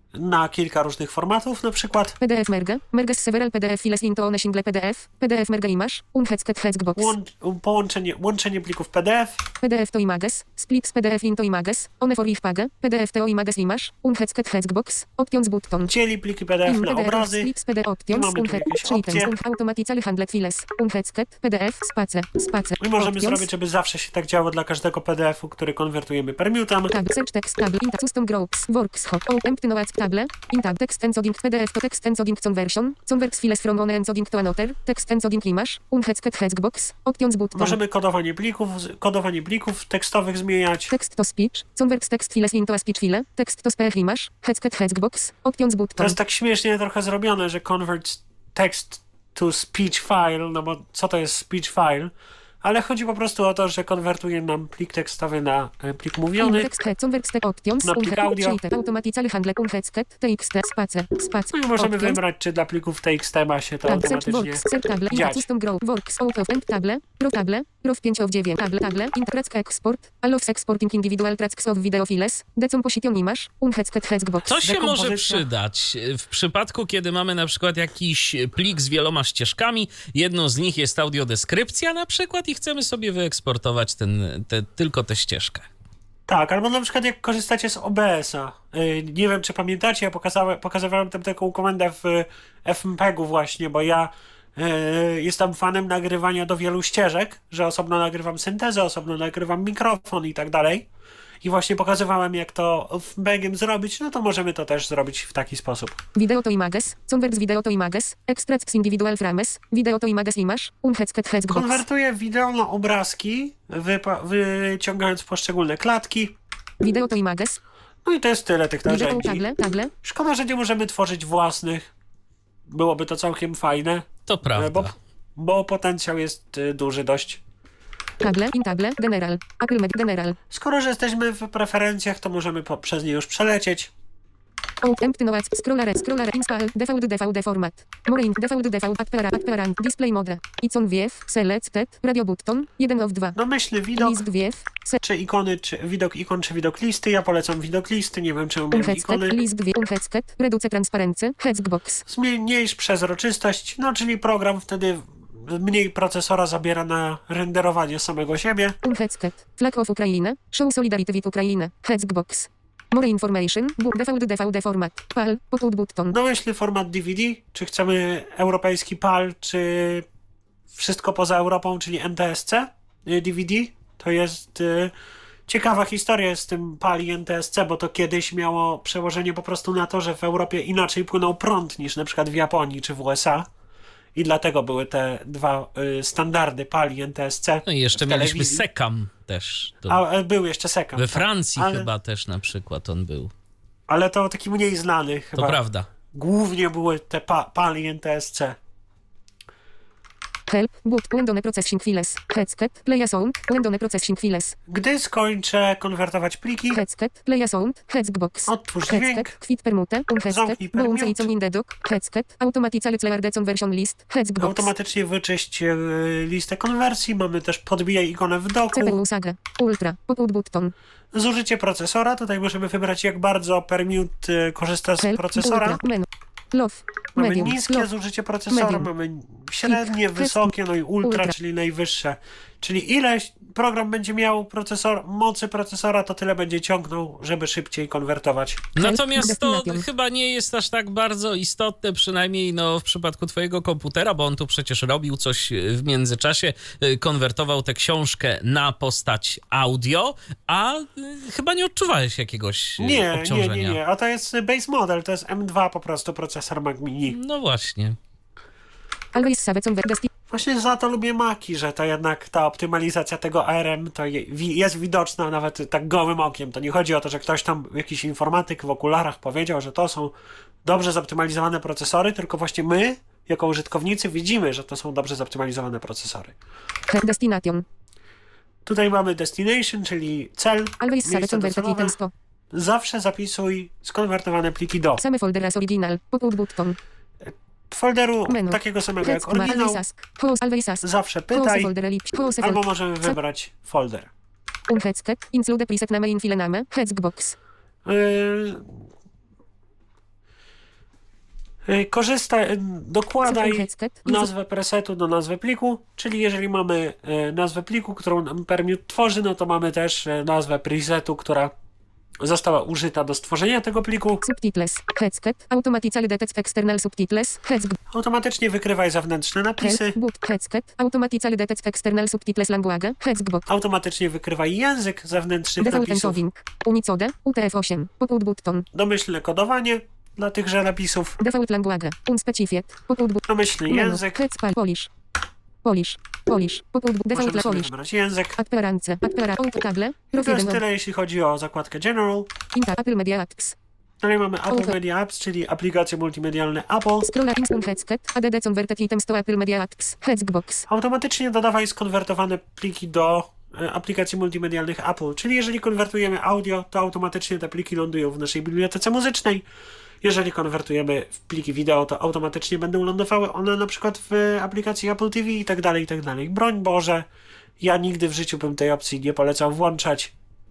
na kilka różnych formatów, na przykład PDF merges several PDF files into one single PDF, PDF merge image, Unhetzket Hetzbox. łączenie plików PDF, PDF to images, splits PDF into images, one for ich page, PDF to images image, Unhetzket Hetzbox, Options button. dzieli pliki PDF na obrazy. Splits PDF options, mamy tu jakieś opcje. Automatical handlet files, Unhetzket, PDF, space. I możemy zrobić, żeby zawsze się tak działo dla każdego PDF-u, który konwertujemy permutem. Tag, search text, table, inta, custom groups, workshop, empty notes, table, inta, text encoding, PDF to text encoding conversion, converts files from one encoding to another, text encoding image, Unhetzket Hetzbox, Options button. Możemy kodowanie plików tekstowych zmieniać. Text to speech, converts text files into a speech file, text to speech image, Hetzket Hetzbox, Options To button. jest tak śmiesznie trochę zrobione, że converts text to speech file, no bo co to jest speech file? Ale chodzi po prostu o to, że konwertuje nam plik tekstowy na plik mówiony. Text converts text options, Na plik audio. Automatical handlet, Unhetzket, TXT, space. No i możemy Options. wybrać, czy dla plików TXT ma się to Tab, search, automatycznie works, search, table, inta, dziać. custom grow, works, out of, table, RAW 5 of 9, table, intertrack export, allows exporting individual tracks of video files, decomposition image, Unhetzket Hetzbox. To się może Dekompozycja. przydać w przypadku, kiedy mamy na przykład jakiś plik z wieloma ścieżkami, jedną z nich jest audiodeskrypcja na przykład i chcemy sobie wyeksportować tylko tę ścieżkę. Tak, albo na przykład jak korzystacie z OBS-a. Nie wiem, czy pamiętacie, ja pokazywałem tam taką komendę w FMPEG-u właśnie, bo ja jestem fanem nagrywania do wielu ścieżek, że osobno nagrywam syntezę, osobno nagrywam mikrofon i tak dalej. I właśnie pokazywałem, jak to FMPEG-iem zrobić, no to możemy to też zrobić w taki sposób. Video to images, converts video to images, extracts individual frames, video to images image, Unhetzket Hetzbox. Konwertuję wideo na obrazki, wyciągając poszczególne klatki. Video to images, No i to jest tyle tych video narzędzi. table, Szkoda, że nie możemy tworzyć własnych. Byłoby to całkiem fajne, To prawda. bo potencjał jest duży dość. table, in table, general, Apple Mac general. Skoro, że jesteśmy w preferencjach, to możemy przez nie już przelecieć. Out empty noise. Scroller. Install. DVD format. More in. DVD apparent. Display mode. It's on VF. Selected. Radio button. 1 of 2. Domyślny widok, List VF. czy ikony, czy widok ikon, czy widok listy. Ja polecam widok listy, nie wiem, czy umiem ikony. Unheadsket. List VF. Unheadsket. Reduce transparency. Hexbox. Zmniejsz przezroczystość, no czyli program wtedy mniej procesora zabiera na renderowanie samego siebie. Unheadsket. Flag of Ukraine. Show solidarity with Ukraine. Hexbox. More information. DVD format. PAL. Pop-out button. Domyślny format DVD, czy chcemy europejski PAL, czy wszystko poza Europą, czyli NTSC DVD. To jest ciekawa historia z tym PAL i NTSC, bo to kiedyś miało przełożenie po prostu na to, że w Europie inaczej płynął prąd niż na przykład w Japonii czy w USA. I dlatego były te dwa standardy PAL i NTSC. No i jeszcze w mieliśmy telewizji. SECAM też. To A był jeszcze SECAM. we tak. Francji Ale- chyba też na przykład on był. Ale to taki mniej znany chyba. To prawda. Głównie były te PAL i NTSC. Help. Boot. Window processing files. Headset. Play a sound. Window processing files. Gdy skończę konwertować pliki, Headset. Play a sound. Hexbox. otwórz dźwięk. Headset. Quit permute. Unheadsket. Zamknij permute. Bounce icon in the dock. Headset. Automatically clear the version list. Hexbox. Automatycznie wyczyść listę konwersji. Mamy też podbijaj ikonę w doku. CPU saga. Ultra. Pop-out button. Zużycie procesora. Tutaj możemy wybrać, jak bardzo permute korzysta z Help. procesora. Ultra. Menu. Low. Mamy Medium. niskie Low. zużycie procesora, Medium. mamy średnie, wysokie, no i ultra, czyli najwyższe. Czyli ile program będzie miał mocy procesora, to tyle będzie ciągnął, żeby szybciej konwertować. Natomiast to Destination. chyba nie jest aż tak bardzo istotne, przynajmniej no, w przypadku twojego komputera, bo on tu przecież robił coś w międzyczasie, konwertował tę książkę na postać audio, a chyba nie odczuwałeś jakiegoś obciążenia. Nie. A to jest base model, to jest M2 po prostu procesor Mac Mini. No właśnie. Always save some Właśnie za to lubię Maki, że to jednak ta optymalizacja tego ARM to jest widoczna nawet tak gołym okiem. To nie chodzi o to, że ktoś tam, jakiś informatyk w okularach powiedział, że to są dobrze zoptymalizowane procesory, tylko właśnie my, jako użytkownicy, widzimy, że to są dobrze zoptymalizowane procesory. Destination. Tutaj mamy destination, czyli cel, Always save miejsce some docelowe. items to. Zawsze zapisuj skonwertowane pliki do Same folder as original. Pop-out button. folderu Menu. takiego samego jak Headset. oryginał. Always ask. Pause. Always ask. Zawsze Pause pytaj, folder ellipse. Pause albo folder. możemy wybrać folder. Unheadsket. Include preset name in file name. Hexbox. Dokładaj Unheadsket. nazwę presetu do nazwy pliku, czyli jeżeli mamy nazwę pliku, którą nam permute tworzy, no to mamy też nazwę presetu, która została użyta do stworzenia tego pliku. Subtitles. Headset. Automatically detect external subtitles. Hexbox. Automatycznie wykrywaj zewnętrzne napisy. Help. Boot. Headset. Automatically detect external subtitles language. Hexbox. Automatycznie wykrywaj język zewnętrznych Default napisów. encoding. Unicode. UTF-8. Pop-out button. Domyślne kodowanie dla tychże napisów. Default language. Unspecified. Pop-out button. Domyślny język. Headspal. Polish. Polish. Polish. Pop-out default Możemy sobie Polish. wybrać język. Appearance. Table. I to jest tyle, jeśli chodzi o zakładkę General. Inta. Apple Media Apps. Dalej mamy Apple Media Apps, czyli aplikacje multimedialne Apple. Scroll Instant Headset. ADD Converted Items to Apple Media Apps. Hexbox. Automatycznie dodawaj skonwertowane pliki do aplikacji multimedialnych Apple. Czyli jeżeli konwertujemy audio, to automatycznie te pliki lądują w naszej bibliotece muzycznej. Jeżeli konwertujemy w pliki wideo, to automatycznie będą lądowały one na przykład w aplikacji Apple TV i tak dalej, i tak dalej. Broń Boże, ja nigdy w życiu bym tej opcji nie polecał włączać,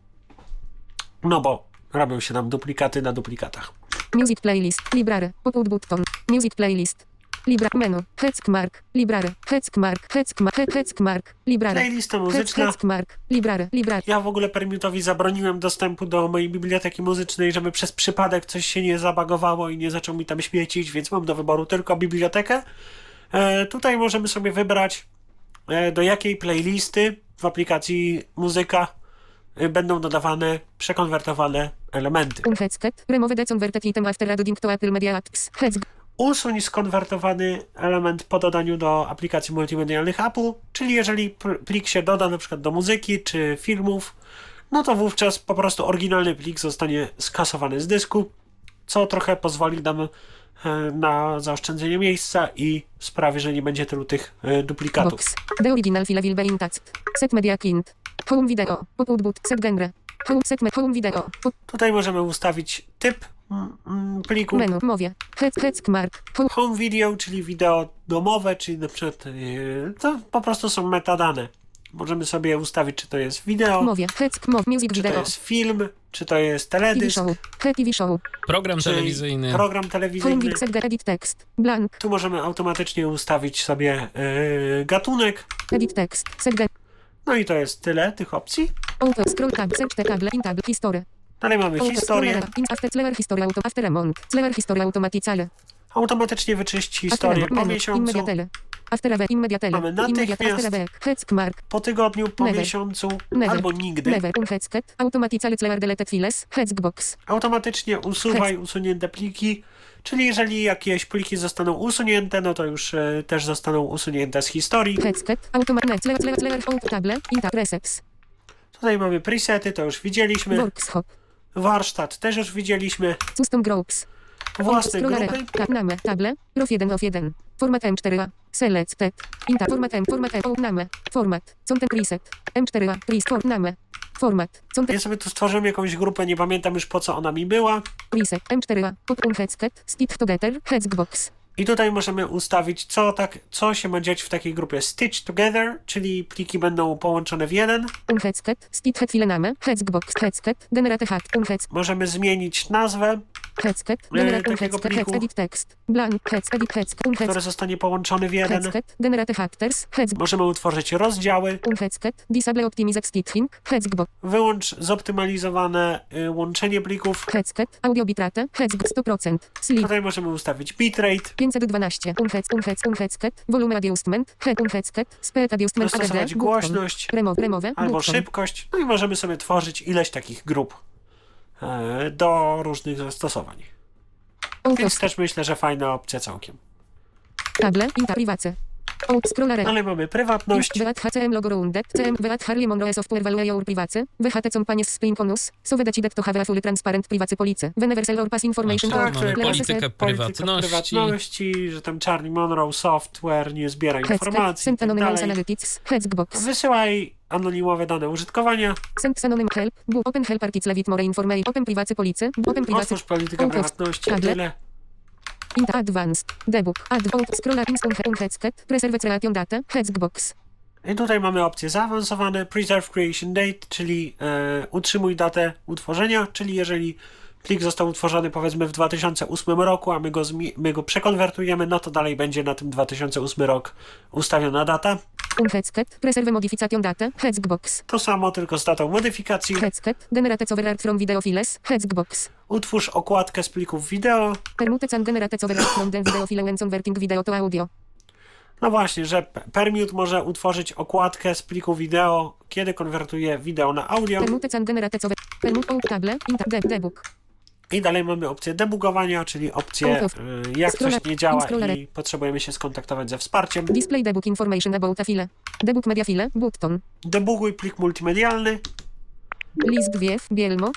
no bo robią się nam duplikaty na duplikatach. Music Playlist. Library. Pop-out button. Music Playlist. Menu. Hetzkmark. Library. Hetzkmark. Library. Playlista muzyczna. Hetzkmark. Library. Ja w ogóle permutowi zabroniłem dostępu do mojej biblioteki muzycznej, żeby przez przypadek coś się nie zabagowało i nie zaczął mi tam śmiecić, więc mam do wyboru tylko bibliotekę. Tutaj możemy sobie wybrać, do jakiej playlisty w aplikacji muzyka będą dodawane przekonwertowane elementy. Unheadsket. Remove the converted item after adding to Apple Media Apps. Usuń skonwertowany element po dodaniu do aplikacji multimedialnych Apple, czyli jeżeli plik się doda na przykład do muzyki czy filmów, no to wówczas po prostu oryginalny plik zostanie skasowany z dysku, co trochę pozwoli nam na zaoszczędzenie miejsca i sprawi, że nie będzie tylu tych duplikatów. Box. The original file will be intact. Set media kind. Home video. Pop-out boot. Set genre. Home video. Tutaj możemy ustawić typ pliku. Menu. Mowie. Mark. Home video, czyli wideo domowe, czyli na przykład to po prostu są metadane. Możemy sobie ustawić, czy to jest wideo, Mowie. Music czy to video. jest film, czy to jest TV teledysk, show. TV show. Program czyli telewizyjny. program Home telewizyjny. video. Edit text. Blank. Tu możemy automatycznie ustawić sobie gatunek. Edit text. Segment. No i to jest tyle tych opcji. Auto. Scroll tab. Search table. In tab. History. Dalej mamy historię. After history auto. After remont. Clever history automaticale. Automatycznie wyczyści historię po miesiącu, Immediatele. After away. Immediatele. Mamy natychmiast. After away. Mark. po tygodniu, po Never. miesiącu Never. albo nigdy. Never. Unhetzket. Automaticale clever deleted files. Box. Automatycznie usuwaj usunięte pliki, czyli jeżeli jakieś pliki zostaną usunięte, no to już też zostaną usunięte z historii. Hetzket. Automatic. Clever table. Inta presets. Tutaj mamy presety, to już widzieliśmy. Workshop. Warsztat też już widzieliśmy. Custom groups. Własne Scrollera. grupy. Name. Table. Row 1 of 1. Format M4A. Selected. Inta. Format M. Name. Format. Content preset. M4A. Preset. Name. Format. Ja Content sobie tu stworzyłem jakąś grupę, nie pamiętam już po co ona mi była. preset. M4A. Hetzket. Stitch together. Box. I tutaj możemy ustawić, co się ma dziać w takiej grupie Stitch Together, czyli pliki będą połączone w jeden. Hetzket. Stitch file name. Box. Hetzket. Generate hat. Możemy zmienić nazwę, Hetzket. Generate takiego Hetzket. pliku. Edit text. Blank. Edit Hetzket. który zostanie połączony w jeden. Hetzket. Generate factors. Możemy utworzyć rozdziały, Hetzket. Disable optimize stitching. Box. wyłącz zoptymalizowane łączenie plików. Hetzket. Audio bitrate. 100%. Sleep. Tutaj możemy ustawić bitrate, 512. Unhetzket. Volume adjustment. Unhetzket. Speed adjustment. dostosować ADD. głośność Remove. albo Button. szybkość. No i możemy sobie tworzyć ileś takich grup do różnych zastosowań. Więc też myślę, że fajna opcja całkiem. Table. Inta privacy. Scrollere. Ale mamy prywatność. Wyhat HCM logo rounded. CM wyhat Harley Monroe software value your privacy. WHT companies spin konus. So decided to have a fully transparent privacy policy. Whenever sell or pass information Tak, to mamy to politykę prywatności. że tam Charlie Monroe Software nie zbiera Hetzket. informacji i Send tak anonymous dalej. analytics. Box. Wysyłaj anonimowe dane użytkowania. Send anonym help. Open help articles with more information. Open privacy policy. Open privacy. Otwórz politykę Outpost. prywatności i Table. tyle. Inta advanced. Debug. Scroller instant Hetzket. Preserve creation data. Box. I tutaj mamy opcje zaawansowane. Preserve creation date, czyli utrzymuj datę utworzenia, czyli jeżeli plik został utworzony powiedzmy w 2008 roku, a my go przekonwertujemy, no to dalej będzie na tym 2008 rok ustawiona data. Hetzket. Preserve modification data. Box. To samo, tylko z datą modyfikacji. Hetzket. Generate overart from video files. Box. Utwórz okładkę z plików wideo. Permute and generate overart from the video file when converting video to audio. No właśnie, że Permute może utworzyć okładkę z pliku wideo, kiedy konwertuje wideo na audio. Permute and generate Permute table. Debug. I dalej mamy opcję debugowania, czyli opcję jak coś nie działa i potrzebujemy się skontaktować ze wsparciem. Display debug information about a file. Debug media file. Button. Debuguj plik multimedialny. List wiew. Bielmo.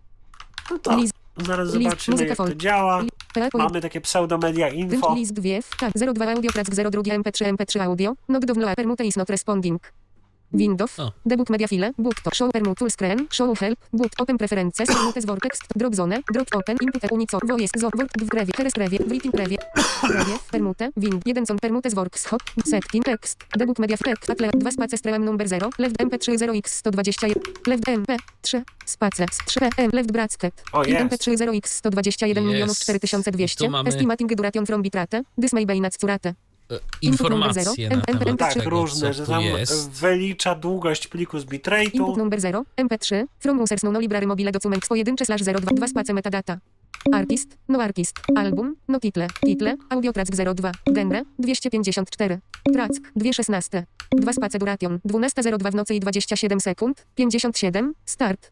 No to List. zaraz List, zobaczymy muzyka jak to folk. działa. PowerPoint. Mamy takie pseudomedia info. List wiew. Tak. 02 audio prac 02 MP3 audio. Not download. Permute is not responding. Windows. O. Debug media file. Button. Show permute full screen. Show help. Open preferences. Permute z vortex. Drop zone. Drop open. Input unico. Voice. Word. W prewie. Heres prewie. Writing prewie. Prewie. Permute. Win. 1 son permute z works. Hop. Setting. Text. Debug media file. Atle. 2 space stream number 0. Left MP3 0x121. Left MP3. Space. 3 M. Left bracket. O, jest. MP3 0x121 milionów 4200. Tu mamy- Estimating duration from bitrate. This may be not curate. Informacje na temat Tak, tego, różne, co że tu tam jest. wylicza długość pliku z Input bitrate'u. number 0, MP3, from users no library mobile document pojedyncze /02, 2 space metadata. Artist, no artist, album, no title, audio track 02, genre, 254, track, 2.16, 2 space duration, 12.02 w nocy i 27 sekund, 57, start,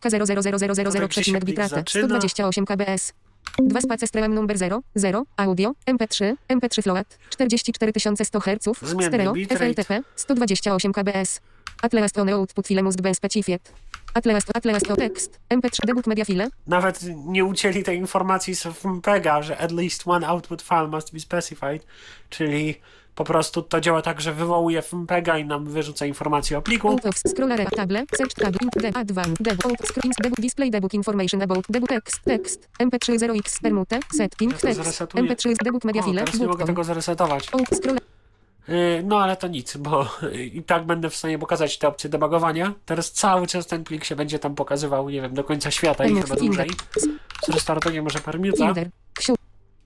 0.00000 plik bitrate, zaczyna. 128 kbs. 2 space stream number 0, audio, MP3 float, 44100 Hz, Zmienny stereo, bitrate. FLTP, 128 kbs. Atleast on output file must be specified. Atlas to tekst. MP3 debug media file. Nawet nie ucięli tej informacji z FMPEG-a, że at least one output file must be specified, czyli po prostu to działa tak, że wywołuje FMPEG-a i nam wyrzuca informacje o pliku. Out of scroll area table. Search tab. Int deb advanced debug. Out screen debug display debug information about debug text. MP3 0x permute. Setting Ja to text. zaresetuję. MP3 debug media file. Teraz nie mogę tego zaresetować. Out scroll. No ale to nic, bo i tak będę w stanie pokazać te opcje debugowania. Teraz cały czas ten plik się będzie tam pokazywał, nie wiem, do końca świata i chyba dłużej. Zrestartuję może permuta. Finder. Ksiu.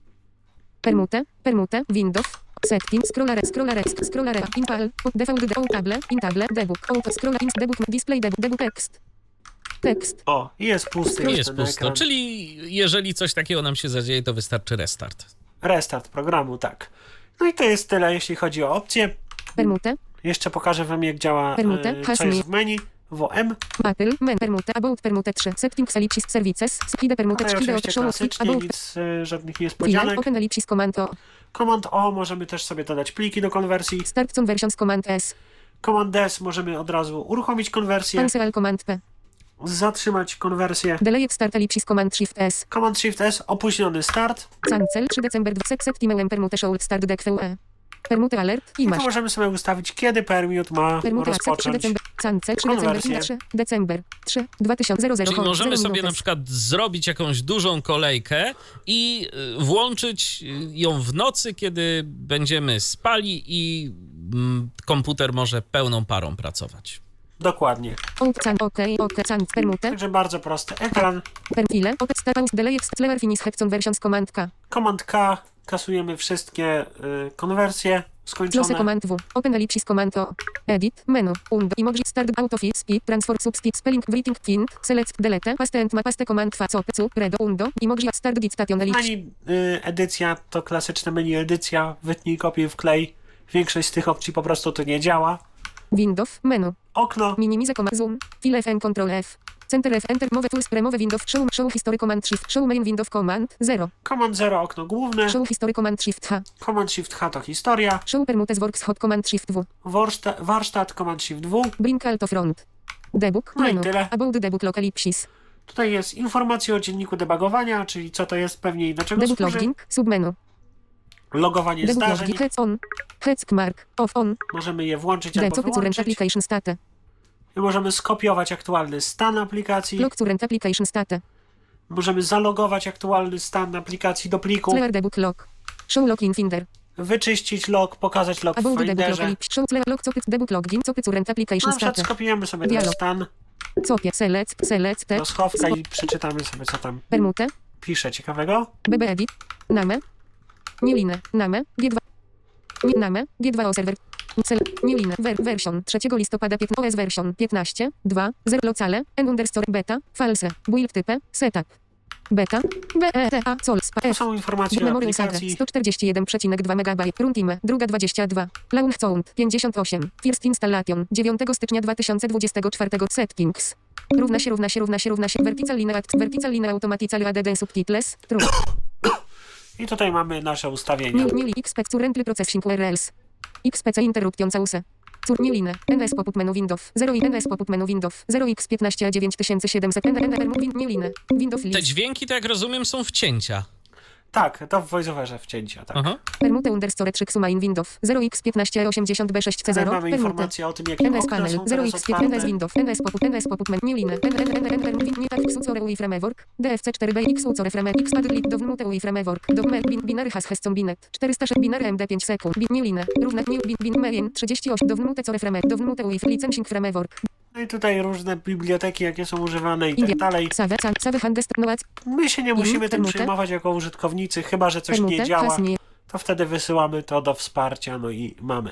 Permute. Windows. Setting. Scroll area. Impal. Default table. Intable. Debug. Out scroll. Debug. Display debug text. Tekst. O, i jest pusty. I jest ten pusto, ekran. czyli jeżeli coś takiego nam się zadzieje, to wystarczy restart. Restart programu, tak. No i to jest tyle, jeśli chodzi o opcje. Permute. Jeszcze pokażę wam, jak działa, Permute, co hasmi. jest w menu. WM. Battle. Permute. About permute 3. Settings ellipsis services. Skide permute. Tutaj Skide oczywiście show skip. klasycznie, About. nic, żadnych File. niespodzianek. Open ellipsis command o. Command O możemy też sobie dodać pliki do konwersji. Start some versions command S. Command S możemy od razu uruchomić konwersję, Cancel command P. zatrzymać konwersję. Delayed start ellipsis command shift S. Command Shift S, opóźniony start. Cancel 3 December 2 set timem permute show start DQE. Permute alert. I tu Image. możemy sobie ustawić, kiedy permute ma Permute accept 3 rozpocząć. December. Cancel 3 konwersję. December 3 2000. Czyli możemy sobie na przykład zrobić jakąś dużą kolejkę i włączyć ją w nocy, kiedy będziemy spali i komputer może pełną parą pracować. Dokładnie. OK, permute. Także bardzo prosty ekran. Perfile. Start delayed clear finish hexon versions command K. Command K, kasujemy wszystkie konwersje Close skończone. command W. Open ellipsis command O. Edit. Menu. Undo. Emoji start autofit. Speed. Transfer substitute. Spelling. Writing. Find. Select. Delete. Paste and paste command F. Co. Cu. Redo. Undo. Emoji start dictation ellipsis. Menu edycja to klasyczne menu edycja. Wytnij, kopiuj, wklej. Większość z tych opcji po prostu tu nie działa. Windows. Menu. Okno. Minimize command zoom. File FN Ctrl F. Center F. Enter. Move tools. Premowe Windows. Show history command shift. Show main Windows command 0. Command 0, okno główne. Show history command shift H. Command Shift H to historia. Show permutes works hot command shift W. Warsztat, Command Shift W. Bring alt to front. Debug. No i Menu. tyle. About debug log ellipsis. Tutaj jest informacja o dzienniku debugowania, czyli co to jest pewnie i do czego Debug służy. logging. Submenu. Logowanie Debug zdarzeń. logging. Heads on. Heads mark. Off on. Możemy je włączyć albo Co current wyłączyć. application state. I możemy skopiować aktualny stan aplikacji. Log current application state. Możemy zalogować aktualny stan aplikacji do pliku. Clear debug log. Show log in Finder. Wyczyścić log, pokazać log w About debug log Finderze. ellipsis. Show clear log copy debug login. Copy current application Na przykład state. skopiujemy sobie ten Dialog. stan Copie. Select. Te. do schowka i przeczytamy sobie, co tam Permute. pisze ciekawego. BB edit. Name. Nielinę. Name. G2. Name. G2 o serwer. Cel. Nielinę. Version 3 listopada 15. OS version 15. 2. 0 locale. N underscore beta. False. Build type. Setup. Beta. BETA. Solspa. To F. są informacje o Memory usage aplikacji. 141,2 MB. Runtime. Druga 22. Launch count 58. First installation 9 stycznia 2024. Settings. Równa się. Vertical line automatically added subtitles. True. I tutaj mamy nasze ustawienia. Nili XPC currently processing URLs. XPC interruption cause. Nielinę. NS poput menu Windows. 0 i NS poput menu Windows. 0x15 9700. Nielinę. Windows Te list. dźwięki, tak jak rozumiem, są wcięcia. Tak, to w voiceoverze wcięcia, tak. Aha. Permute underscore 3 suma in Windows. 0x15 80b6c0. Tutaj mamy Permute. informacje o tym, jakie NS okna panel. są teraz 0x NS otwarte. Windows. NS poput menu. Nielinę. Nie tak XUCORE UI framework. DFC4B XUCORE framework. Xpadlit do wnute UI framework. Do binary has combinet. 406 binary MD5 sekund. Nielinę. Równa bin 38 do wnute core framework. Do wnute UI licensing framework. No i tutaj różne biblioteki, jakie są używane i tak dalej. Save handest noac. My się nie musimy tym Permute. przejmować jako użytkownicy, chyba że coś Permute. nie działa, Hasnie. to wtedy wysyłamy to do wsparcia, no i mamy.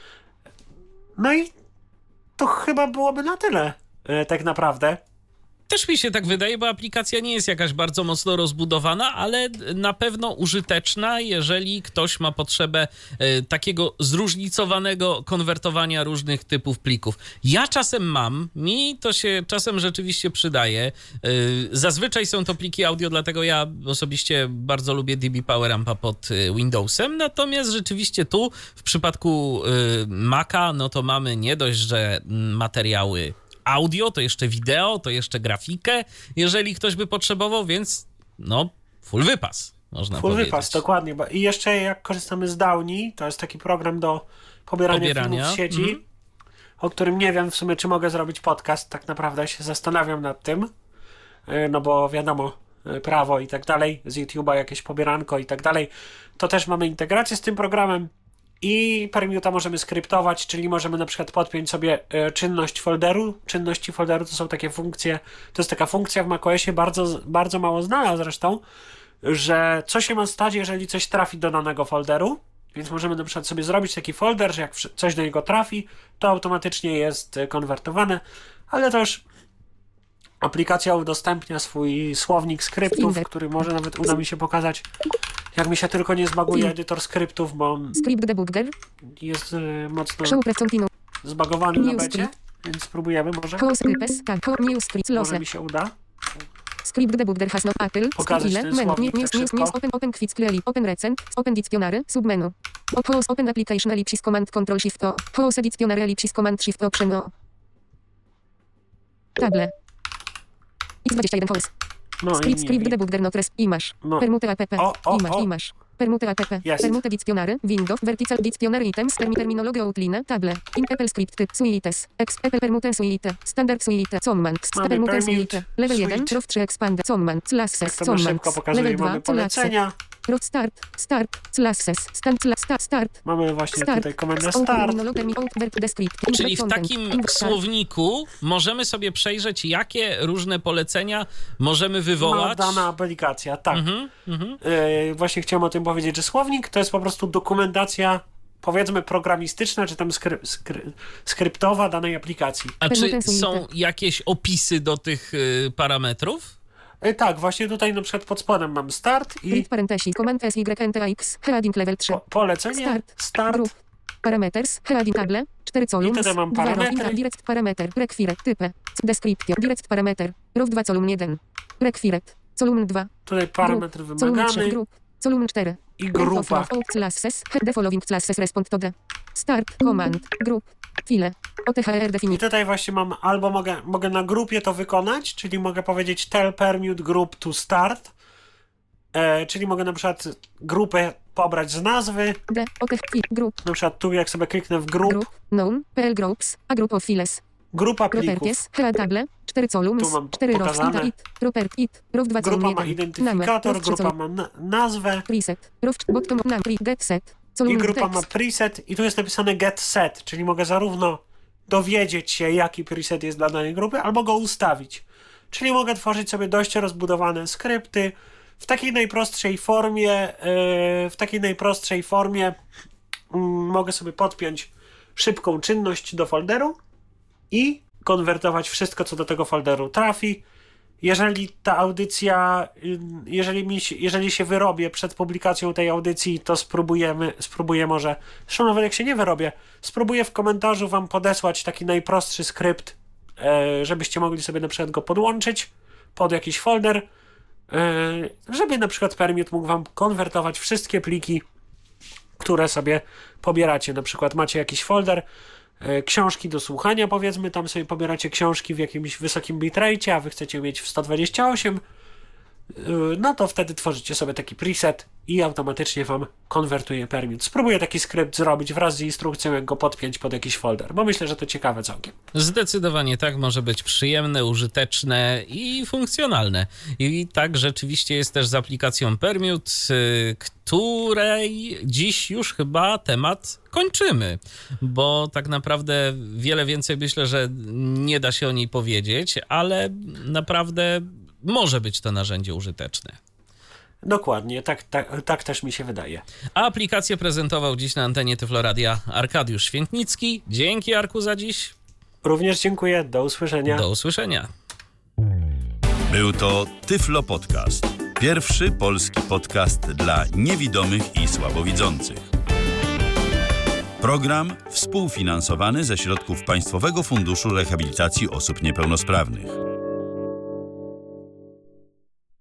No i to chyba byłoby na tyle, tak naprawdę. Też mi się tak wydaje, bo aplikacja nie jest jakaś bardzo mocno rozbudowana, ale na pewno użyteczna, jeżeli ktoś ma potrzebę takiego zróżnicowanego konwertowania różnych typów plików. Ja czasem mi to się czasem rzeczywiście przydaje. Zazwyczaj są to pliki audio, dlatego ja osobiście bardzo lubię DB PowerAmpa pod Windowsem, natomiast rzeczywiście tu w przypadku Maca, no to mamy nie dość, że materiały audio, to jeszcze wideo, to jeszcze grafikę, jeżeli ktoś by potrzebował, więc no full wypas, można Full powiedzieć. wypas, dokładnie. I jeszcze jak korzystamy z Downy, to jest taki program do pobierania filmów z sieci, o którym nie wiem w sumie, czy mogę zrobić podcast, tak naprawdę się zastanawiam nad tym, no bo wiadomo, prawo i tak dalej, z YouTube'a jakieś pobieranko i tak dalej, to też mamy integrację z tym programem i Permuta możemy skryptować, czyli możemy na przykład podpiąć sobie czynności folderu to są takie funkcje, to jest taka funkcja w macOSie, bardzo mało znana zresztą, że co się ma stać, jeżeli coś trafi do danego folderu, więc możemy na przykład sobie zrobić taki folder, że jak coś do niego trafi, to automatycznie jest konwertowane, ale to już aplikacja udostępnia swój słownik skryptów, który może nawet uda mi się pokazać, jak mi się tylko nie zbaguje edytor skryptów, bo Script debugger. jest mocno Show press continue. zbagowany na New becie, script. więc spróbujemy może. Close scripts. New script. Może Lose. mi się uda. Script debugger has no Apple. Pokazać ten Menu. słownik tak szybko. Open quiz clearly. Open recent. Open dictionary. Submenu. Close open application ellipsis command control shift o. Close dictionary ellipsis command shift option o. Table. X21 false. No Script debugger not res. Imasz. No. Permute app. O. Imasz. Permute app. Jest. Permute dictionary. Window. Vertical dictionary items. Terminology outline. Table. In Apple script typ. Suites. Apple permute suite. Standard suite. Command. Mamy Permute permute, suite. Level 1. suite. Row 3 expand. Command. Classes. Tak to na Command. szybko pokazuje, Level 2. mamy polecenia. Row start. Classes. Start. Mamy właśnie Start. tutaj komendę start. Czyli w takim słowniku możemy sobie przejrzeć, jakie różne polecenia możemy wywołać. No, dana aplikacja, tak. Właśnie chciałem o tym powiedzieć, że słownik to jest po prostu dokumentacja, powiedzmy programistyczna, czy tam skryptowa danej aplikacji. A czy są jakieś opisy do tych parametrów? Tak, właśnie tutaj na przykład pod spodem mam start i Command SYNTX, heading level 3. polecenie, start. Group. Parameters, heading table, 4 columns. I tutaj mam parametry. Direct parameter, required, type, description, direct parameter, row 2 column 1, required, column 2. Tutaj parametr Column 3, wymagany group, column 4. i grupa. Classes, the following classes respond to the start, command, group, file, OTHR I definition. tutaj właśnie mam, albo mogę na grupie to wykonać, czyli mogę powiedzieć tell permute group to start, czyli mogę na przykład grupę pobrać z nazwy, Group, na przykład tu jak sobie kliknę w group, known, PL groups, a group of files. grupa plików, Properties, head table, 4 columns, Tu mam 4 rows, pokazane. row 2 column grupa ma 1, identyfikator, grupa ma nazwę preset, row bottom get set, i column grupa ma text, preset i tu jest napisane get set, czyli mogę zarówno dowiedzieć się, jaki preset jest dla danej grupy, albo go ustawić. Czyli mogę tworzyć sobie dość rozbudowane skrypty w takiej najprostszej formie mogę sobie podpiąć szybką czynność do folderu i konwertować wszystko, co do tego folderu trafi. Jeżeli ta audycja, jeżeli się wyrobię przed publikacją tej audycji, to spróbuję może, zresztą nawet jak się nie wyrobię, spróbuję w komentarzu wam podesłać taki najprostszy skrypt, żebyście mogli sobie na przykład go podłączyć pod jakiś folder, żeby na przykład Permute mógł wam konwertować wszystkie pliki, które sobie pobieracie. Na przykład macie jakiś folder, książki do słuchania, powiedzmy, tam sobie pobieracie książki w jakimś wysokim bitrate, a wy chcecie mieć w 128, no to wtedy tworzycie sobie taki preset i automatycznie wam konwertuje Permute. Spróbuję taki skrypt zrobić wraz z instrukcją, jak go podpiąć pod jakiś folder, bo myślę, że to ciekawe całkiem. Zdecydowanie tak, może być przyjemne, użyteczne i funkcjonalne. I tak rzeczywiście jest też z aplikacją Permute, której dziś już chyba temat kończymy, bo tak naprawdę wiele więcej myślę, że nie da się o niej powiedzieć, ale naprawdę może być to narzędzie użyteczne. Dokładnie, tak też mi się wydaje. A aplikację prezentował dziś na antenie Tyflo Radia Arkadiusz Świętnicki. Dzięki, Arku, za dziś. Również dziękuję, do usłyszenia. Do usłyszenia. Był to Tyflo Podcast. Pierwszy polski podcast dla niewidomych i słabowidzących. Program współfinansowany ze środków Państwowego Funduszu Rehabilitacji Osób Niepełnosprawnych.